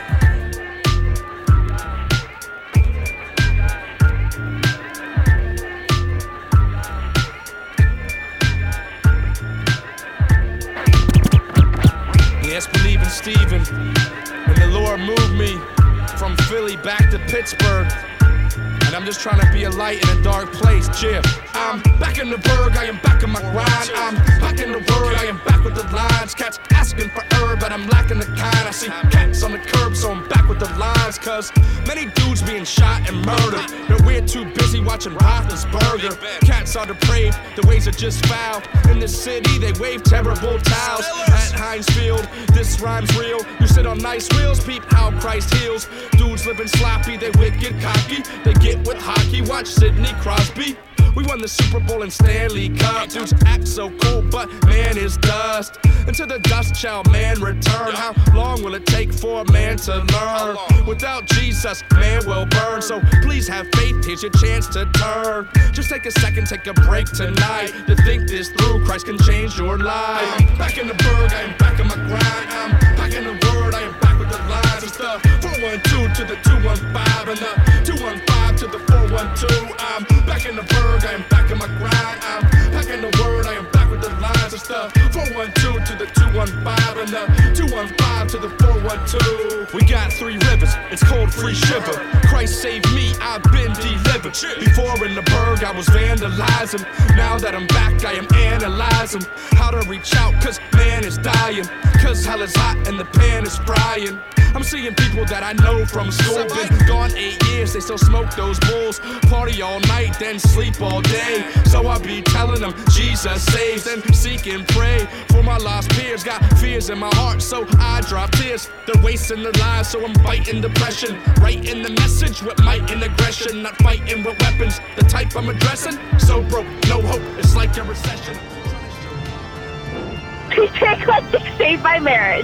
Yes, believing Stephen. When the Lord moved me from Philly back to Pittsburgh, and I'm just trying to be a light in a dark place. Cheer. I'm back in the burg, I am back in my grind. I'm back in the word, I am back with the lines. Cats asking for herb, but I'm lacking the kind. I see cats on the curb, so I'm back with the lines. Cause many dudes being shot and murdered, but we're too busy watching Roethlisberger. Cats are depraved, the ways are just foul. In the city, they wave terrible towels. At Heinz Field, this rhyme's real. You sit on nice wheels, peep how Christ heals. Dudes living sloppy, they wicked cocky. They get with hockey, watch Sidney Crosby. We won the Super Bowl and Stanley Cup. Dudes act so cool, but man is dust. Into the dust shall man return. How long will it take for a man to learn? Without Jesus, man will burn. So please have faith, here's your chance to turn. Just take a second, take a break tonight to think this through. Christ can change your life. Back in the burg, I am back on my grind. I'm back in the word, I am back with the lines and stuff. 412 to the 215 and the 215 to the 412. I'm back in the burg, I am back on my grind. I'm back in the word, I am back with the lines and stuff. 412 to the 215 and the 215 to the 412. We got 3 rivers, it's called Free Shiver. Christ saved me, I've been delivered. Before in the burg, I was vandalizing. Now that I'm back, I am analyzing how to reach out, cause man is dying. Cause hell is hot and the pan is frying. I'm seeing people that I know from school. Been gone 8 years, they still smoke those bowls. Party all night, then sleep all day. So I be telling them Jesus saves. Then seek and pray for my lost peers. Got fears in my heart, so I drop tears. They're wasting their lives, so I'm fighting depression. Writing the message with might and aggression. Not fighting with weapons, the type I'm addressing. So broke, no hope, it's like a recession. DJ Eclectic saved my marriage.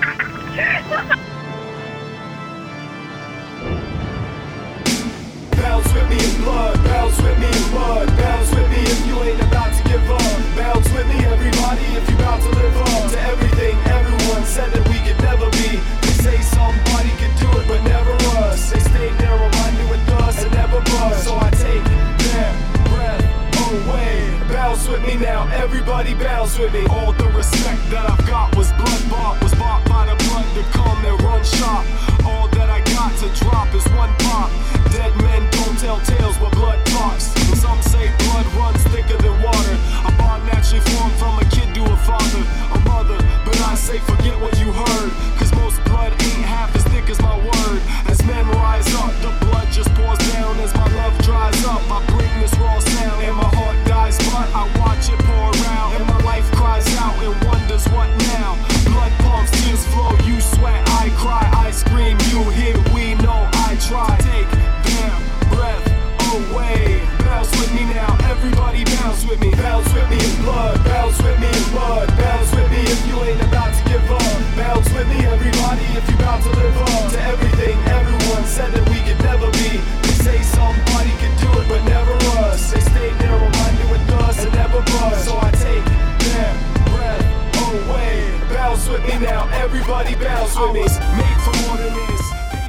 Bounce with me in blood, bounce with me in mud. Bounce with me if you ain't about to give up. Bounce with me everybody if you about to live up to everything everyone said that we could never be. They say somebody could do it but never us. They stay narrow-minded with us and never bust. So I take their breath away. Bounce with me now, everybody bounce with me. All the respect that I've got was blood-bought. Was bought by the blood to come and run shop. All that I got to drop is one pop. Dead men don't tell tales, but blood talks. And some say blood runs thicker than water. A bond naturally formed from a kid to a father, a mother. But I say forget what you heard, cause most blood ain't half as thick as my word. As men rise up, the blood just pours down. As my love dries up, I bring this raw sound. And my heart dies, but I watch it pour around. And my life cries out and wonders what now. Blood pumps, tears flow, you sweat, I cry, I scream, you hear, we know I try. Take their breath away. Bounce with me now, everybody bounce with me. Bounce with me in blood, bounce with me in mud. Bounce with me if you ain't about to give up. Bounce with me everybody if you about to live up to everything everyone said that we could never be. They say somebody could do it but never us. They stay narrow-minded with us and never bust. So I take their breath away. Bounce with me now, everybody bounce with me. Made for more than this.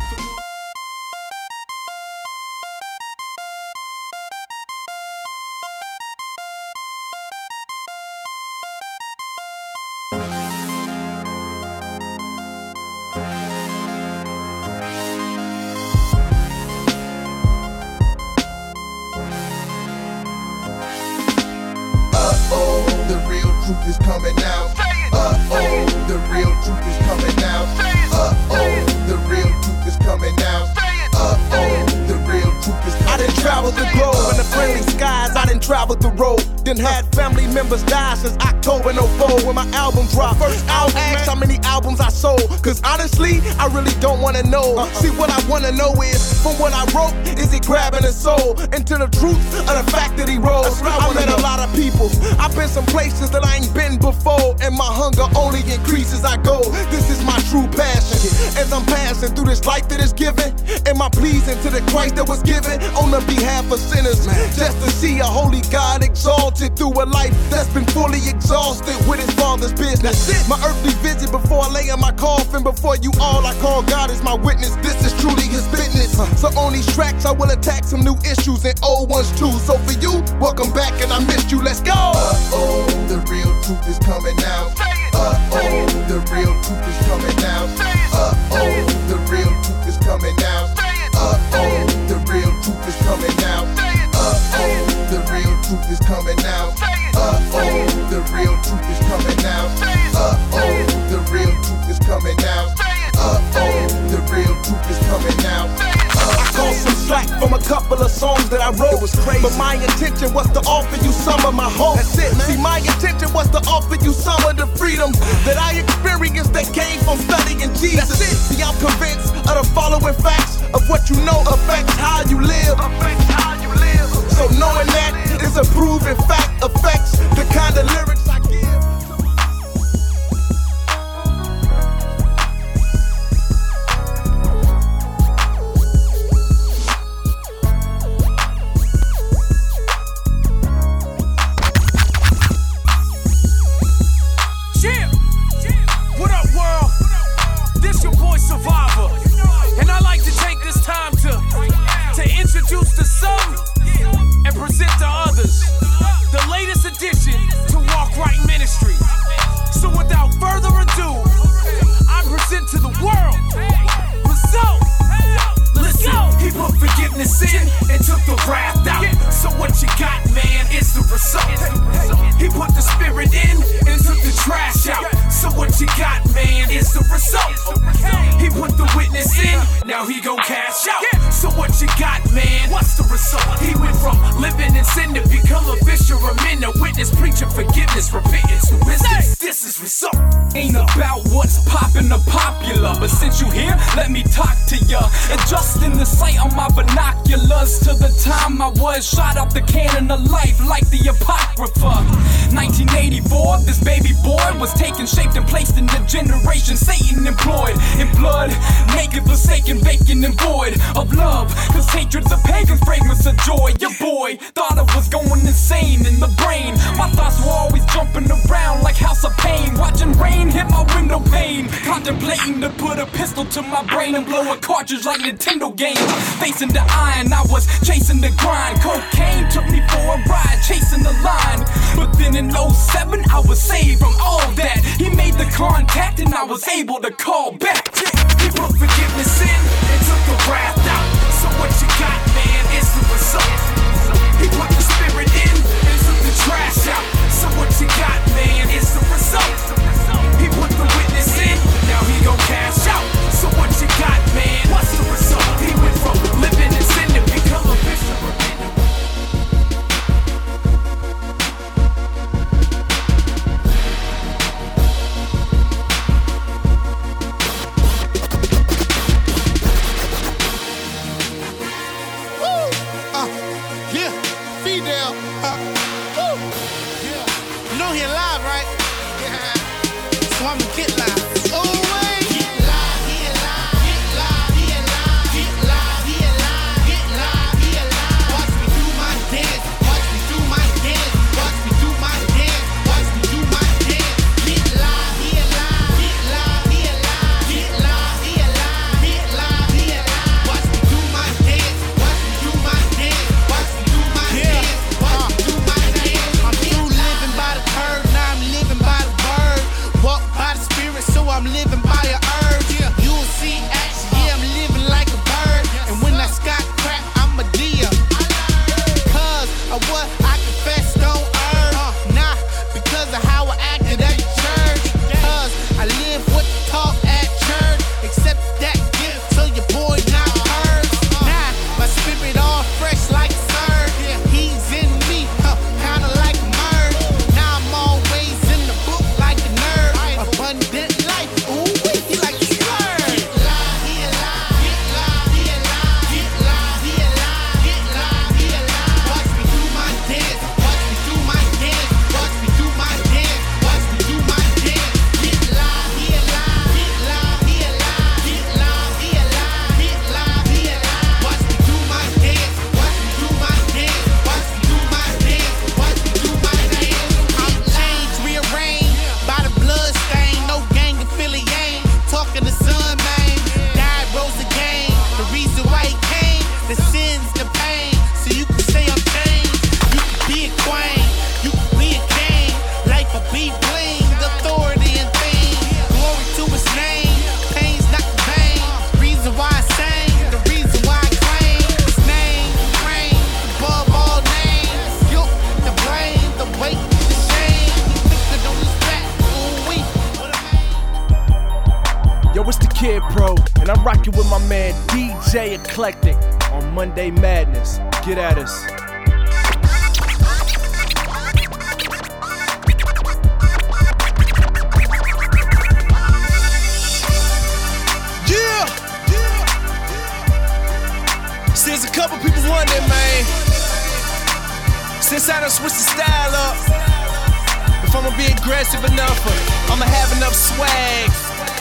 The real truth is coming out. Uh-oh, the real truth is coming out. Uh-oh, the real truth is coming out. Uh-oh, the real truth is coming out. I done traveled the globe in the friendly skies. I done traveled the road. Then had family members die since October '04 when my album dropped. First, I'll ask how many albums I sold, cause honestly, I really don't wanna know. See, what I wanna know is, from what I wrote, is it grabbing a soul into the truth of the fact that he rose? I met a lot of people. I've been some places that I ain't been before, and my hunger only increases as I go. This is my true passion. As I'm passing through this life that is given, am I pleasing to the Christ that was given on the behalf of sinners? Just to see a holy God exalted through a life that's been fully exhausted with his father's business. My earthly visit before I lay in my coffin, before you all I call God is my witness. This is truly his business. So on these tracks I will attack some new issues and old ones too. So for you, welcome back and I missed you. Let's go. Uh-oh, the real truth is coming out. Uh-oh, the real truth is coming out. Uh-oh, the real truth is coming out. Uh-oh, the real truth is coming out. Uh-oh, the real truth is coming out. Uh-oh, the real truth is coming out. Uh-oh, the real truth is coming out. Uh-oh, the real truth is coming out. I caught some slack from a couple of songs that I wrote. It was crazy, but my intention was to offer you some of my hope. That's it, man. See, my intention was to offer you some of the freedom that I experienced that came from studying Jesus. That's it. See, I'm convinced of the following facts of what you know affects how you live. So knowing that is is a proven fact, affects the kind of lyrics I give. What up, world? This your boy Survivor, and I like to take this time to introduce to some and present to others the latest addition to Walk Right Ministry. So without further ado, I present to the world Result. Listen, he put forgiveness in and took the wrath out. So what you got, man, is the result. He put the spirit in and took the trash out. So what you got, man, is the result. He put the witness in, now he gon' cash out. So what you got, man, what's the result? He went from living in sin to become a fisherman, a witness, preaching forgiveness, repentance. Who is this? This is result. Ain't about what's poppin' or popular, but since you here, let me talk to ya. Adjusting the sight on my binoculars to the time I was shot out the cannon of life like the Apocrypha. 1984, this baby boy was taken, shaped and placed in the generation Satan employed. In blood, naked, forsaken, vacant and void of love. Cause hatred, the pagan fragrance of joy. Your boy thought I was going insane in the brain. My thoughts were always jumping around like House of Pain. Watching rain hit my window pane. Contemplating to put a pistol to my brain and blow a cartridge like Nintendo games. Facing the iron, I was chasing the grind. Cocaine took me for a ride, chasing the line. But then in 07, I was saved from all that. He made the contact and I was able to call back. He put forgiveness in and took the wrath out. So what you got, man, is the result. He put the spirit in and took the trash out. So what you got, man, is the result. He put the witness in, now he gon' cash out. So what you got, man, what's the result? He went from living in sin to become a fisherman. So I'ma get live. Oh, wait. Get live, get live, get live, get live, get live, get live, get live, get live. Watch me do my dance, watch me do my dance, watch me do my dance, watch me do my dance. Get live, get live, get live, get live, get live, get live, get live, get live. Watch me do my dance, watch me do my dance, watch me do my dance, watch me do my dance. I'm through living by the curve, now I'm living by the bird. Walk by the spirit, so I'm living by a urge. You'll see action, yeah, I'm living like a bird. And when that sky crack, I'm a deer. Cause of what I confess don't earn. Nah, because of how I acted at church. Cause I live what the talk at church. Except that gift, so your boy not heard. Nah, my spirit all fresh like a surge. He's in me, kinda like a murder. Now I'm always in the book like a nerd. Abundant life, ooh, he like to slur. Get live, get live, get live, get live, get live, get live, get live, get live. Watch me do my dance, watch me do my dance, watch me do my dance, watch me do my dance. Get live, get live, get live, get live, get live, get live, get live, get live. Watch me do my dance, watch me do my dance, watch me do my dance, watch me do my dance. I'm changed, rearranged by the blood stain, no gang affiliate. Talking to son, man. Died, rose again. The reason why he came, the sins, the pain. So you can stay unchanged. You can be a queen, you can be a king. Life will be bling, authority and thing. Glory to his name, pain's not in vain. Reason why I sang, the reason why I claim his name, reign above all names. Guilt, the blame, the weight, the shame. Looking on his back, ooh wee. Yo, it's the Kid Pro, and I'm rocking with my man DJ Eclectic on Monday Madness. Get at us. Yeah! See, there's a couple people wondering, man. Since I done switched the style up, if I'ma be aggressive enough, I'ma have enough swag.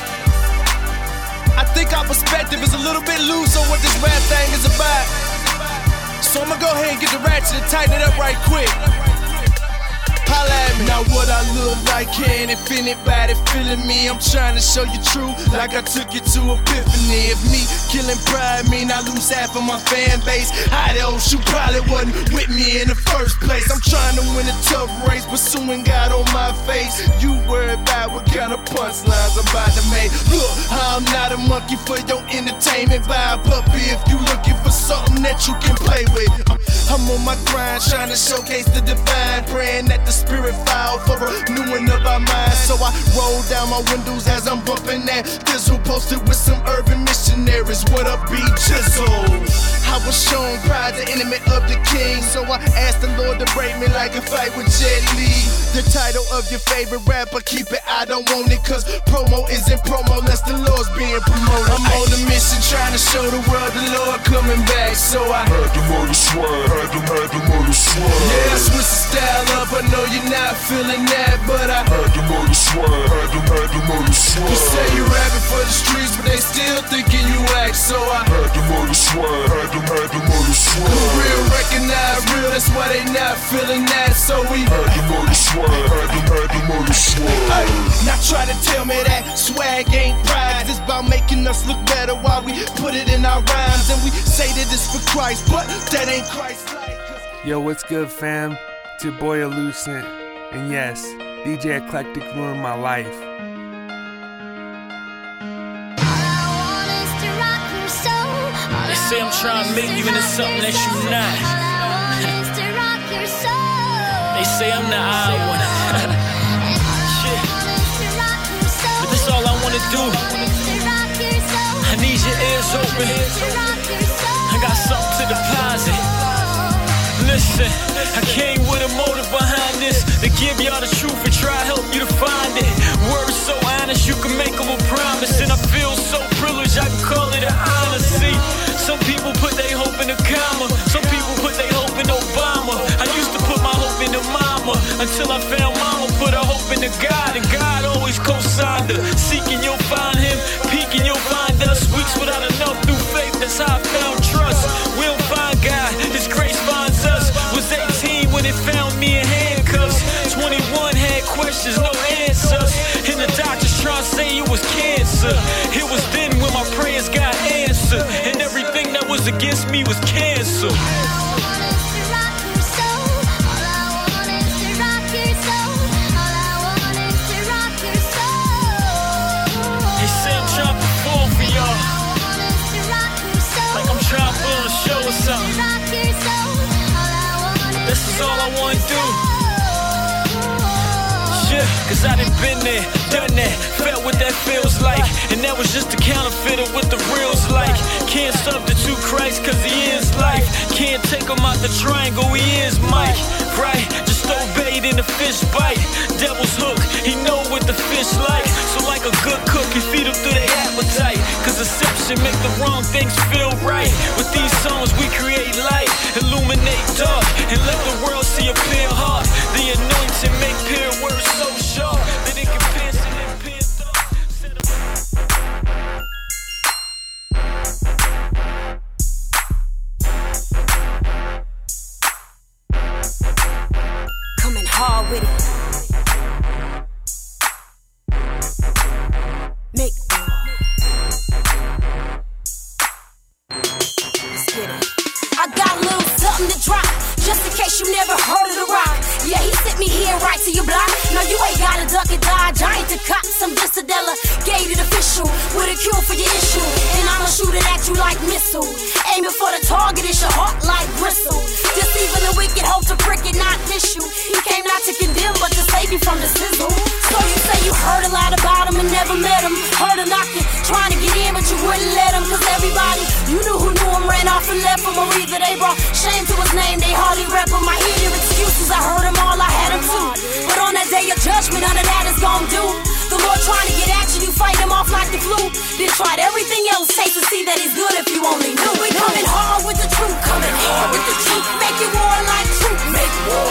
I think our perspective is a little bit loose on what this rap thing is about. So I'ma go ahead and get the ratchet and tighten it up right quick. Holla at me. Now what I look like, can if anybody feeling me? I'm trying to show you true, like I took you to epiphany. If me killing pride mean I lose half of my fan base, adios, you probably wasn't with me in the first place. I'm trying to win a tough race, pursuing God on my face. You worry about what kind of punchlines I'm about to make. Look, I'm not a monkey for your entertainment. Buy a puppy if you looking for something that you can play with. I'm on my grind, trying to showcase the divine, praying that the spirit file for a new one of our minds. So I roll down my windows as I'm bumping that Dizzle, posted with some urban missionaries. What up, B Jizzle? I was shown pride, the enemy of the king, so I asked the Lord to break me like a fight with Jet Li. The title of your favorite rapper, keep it, I don't want it, cause promo isn't promo unless the Lord's being promoted. I'm on a mission trying to show the world the Lord coming back, so I had to murder swag, had to murder swag. Yeah, I switched the style up, I know you're not feeling that, but I had to murder swag, had to murder swag. You say you rapping for the streets, but they still thinking you act, so I had to murder swag, had to murder swag. Real recognize real, that's why they not feeling that, so we had to murder swag, had to murder swag. Now try to tell me that swag ain't pride. It's about making us look better while we put it in our rhymes, and we say that it's for Christ, but that ain't Christ-like. Yo, what's good, fam? It's your boy Elucent, and yes, DJ Eclectic ruined my life. They say I'm trying to make you into something that you're not. They say I'm the odd one. Shit. But this all I wanna do. I need your ears open. I got something to deposit. Listen, I came with a motive behind this, to give y'all the truth and try to help you to find it. Words so honest, you can make them a promise, and I feel so privileged, I can call it an honor. See, some people put their hope in a comma, some people put their hope in Obama. I used to put my hope in the mama, until I found mama put her hope in the God, and God always co-signed her. Seeking, you'll find him, peeking, you'll find us. Weeks without enough through faith, that's how I found trust. We don't find God, his grace finds us. Was 18 when it found me in handcuffs. 21 had questions, no answers. And the doctors trying to say it was cancer. It was then when my prayers got answered, and everything that was against me was canceled. They say I'm trying to perform for y'all, like I'm trying to put on a show or something. This is all I wanna do. Yeah, cause I done been there, done that, felt what that feels like. And that was just a counterfeit of what the real's like. Can't substitute Christ cause he is life. Can't take him out the triangle, he is Mike. Right, just obey it in the fish bite. Devil's hook, he know what the fish like. So like a good cook, he feed him through their appetite. Cause deception make the wrong things feel right. With these songs we create light, illuminate dark, and let the world see a clear heart. The anointing make pure words so sharp that it can pierce and then pierce thought. Coming hard with it. Make let's get it. I got a little something to drop, just in case you never heard of the rock. Yeah, he sent me here right to your block. No, you ain't gotta duck and dodge. I ain't to cop some Dissidella. Gave it official with a cure for your issue, and I'ma shoot it at you like missile. Aiming for the target, it's your heart like bristle. Deceiving the wicked, hope to prick it, not tissue. He came not to condemn, but to save you from the sizzle. So you say you heard a lot about him and never met him. Heard him knocking, trying to get in, but you wouldn't let him. Cause everybody you knew who knew him ran off and left him. Or either they brought shame to his name, they hardly rep him. I hear your excuses, I heard them all, I had them too. But on that day of judgment, none of that is gon' do. The Lord trying to get at you, you fight him off like the flu. Then tried everything else, taste to see that he's good if you only knew. We coming hard with the truth, coming hard with the truth. Make it war like truth, make war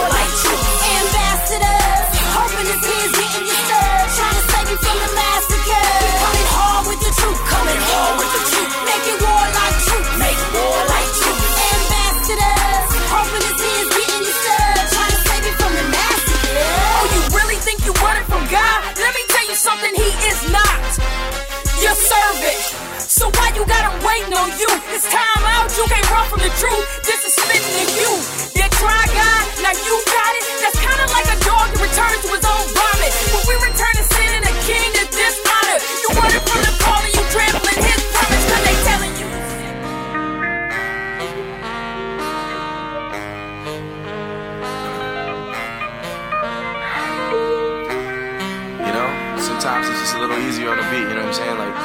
you got them waiting on you. It's time out, you can't run from the truth. This is spitting in you. You try God, now you got it. That's kinda like a dog that returns to his own vomit. When we return to sin and a king to dishonor, you running from the call and you trampling his promise, cause they telling you. You know, sometimes it's just a little easier on the beat, you know what I'm saying? Like,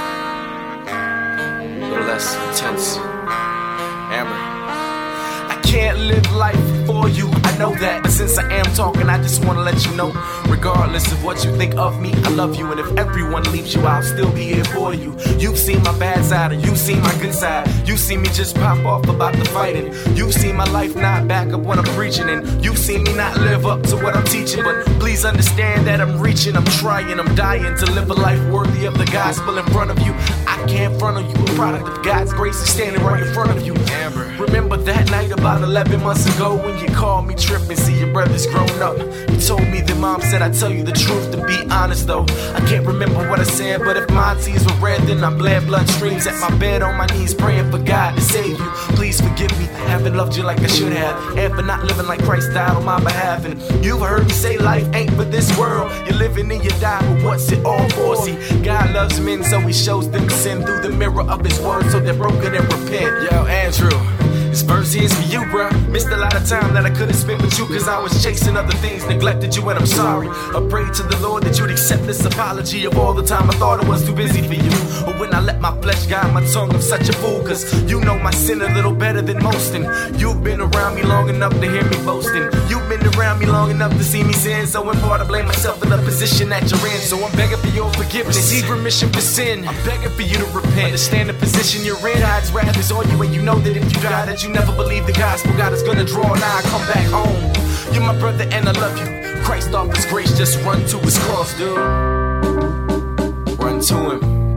a little less intense. Amber. I can't live life for you, I know that. But since I am talking, I just wanna let you know, regardless of what you think of me, I love you. And if everyone leaves you, I'll still be here for you. You've seen my bad side and you've seen my good side. You've seen me just pop off about the fighting. You've seen my life not back up when I'm preaching. And you've seen me not live up to what I'm teaching. But please understand that I'm reaching, I'm trying, I'm dying to live a life worthy of the gospel in front of you. I can't front on you, a product of God's grace is standing right in front of you. Amber, remember that night about 11 months ago when you called me tripping, see your brother's grown up. You told me that mom said I'd tell you the truth. To be honest though, I can't remember what I said, but if my tears were red, then I bled bloodstreams at my bed on my knees praying for God to save you. Please forgive me, haven't loved you like I should have, and for not living like Christ died on my behalf. And you've heard me say life ain't for this world. You're living and you die, but what's it all for? See, God loves men, so he shows them sin through the mirror of his word, so they're broken and repent. Yo, Andrew, this verse here's for you, bruh. Missed a lot of time that I could've spent with you, cause I was chasing other things, neglected you, and I'm sorry. I prayed to the Lord that you'd accept this apology of all the time I thought I was too busy for you. But when I let my flesh guide my tongue, I'm such a fool, cause you know my sin a little better than most. And you've been around me long enough to hear me boasting. You've been around me long enough to see me sin. So in part I blame myself in the position that you're in. So I'm begging for your forgiveness, seek remission for sin. I'm begging for you to repent, understand the position you're in. God's wrath is on you, and you know that if you die, that you never believe the gospel. God is gonna draw an eye, come back home. You're my brother and I love you. Christ off his grace, just run to his cross, dude. Run to him.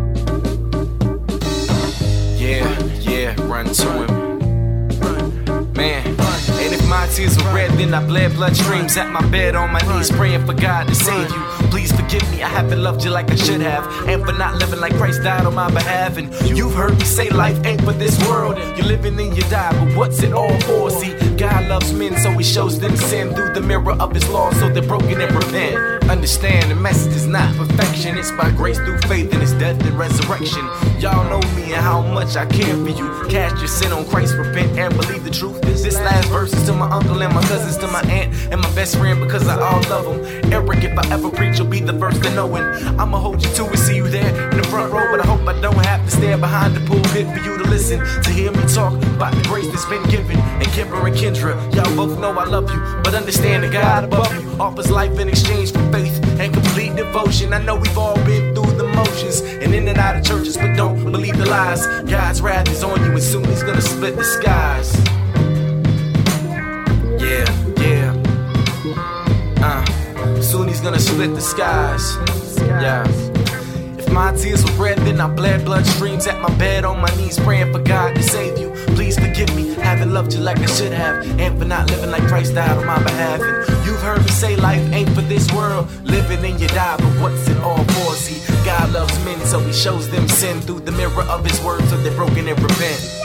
Yeah, run to him. Man, and if my tears were red, then I bled bloodstreams at my bed on my knees praying for God to save you. Please forgive me, I haven't loved you like I should have, and for not living like Christ died on my behalf. And you've heard me say life ain't for this world. You're living and you die, but what's it all for? See, God loves men, so he shows them sin through the mirror of his law, so they're broken and repent. Understand, the message is not perfection, it's by grace through faith in his death and resurrection. Y'all know me and how much I care for you. Cast your sin on Christ, repent and believe the truth. This last verse is to my uncle and my cousins, to my aunt and my best friend, because I all love them. Eric, if I ever preach, you'll be the first to know. And I'ma hold you to it, see you there in the front row, but I hope I don't have to stand behind the pulpit for you to listen, to hear me talk about the grace that's been given. And Kimber and Kendra, y'all both know I love you, but understand the God above you offers life in exchange for faith and complete devotion. I know we've all been through the motions and in and out of churches, but don't believe the lies. God's wrath is on you, and soon he's gonna split the skies. Soon he's gonna split the skies. Yeah. If my tears were red, then I bled bloodstreams at my bed on my knees praying for God to save you. Please forgive me, haven't loved you like I should have, and for not living like Christ died on my behalf. And you've heard me say life ain't for this world. Living and you die, but what's it all for? See, God loves men, so he shows them sin through the mirror of his word, so they're broken and repent.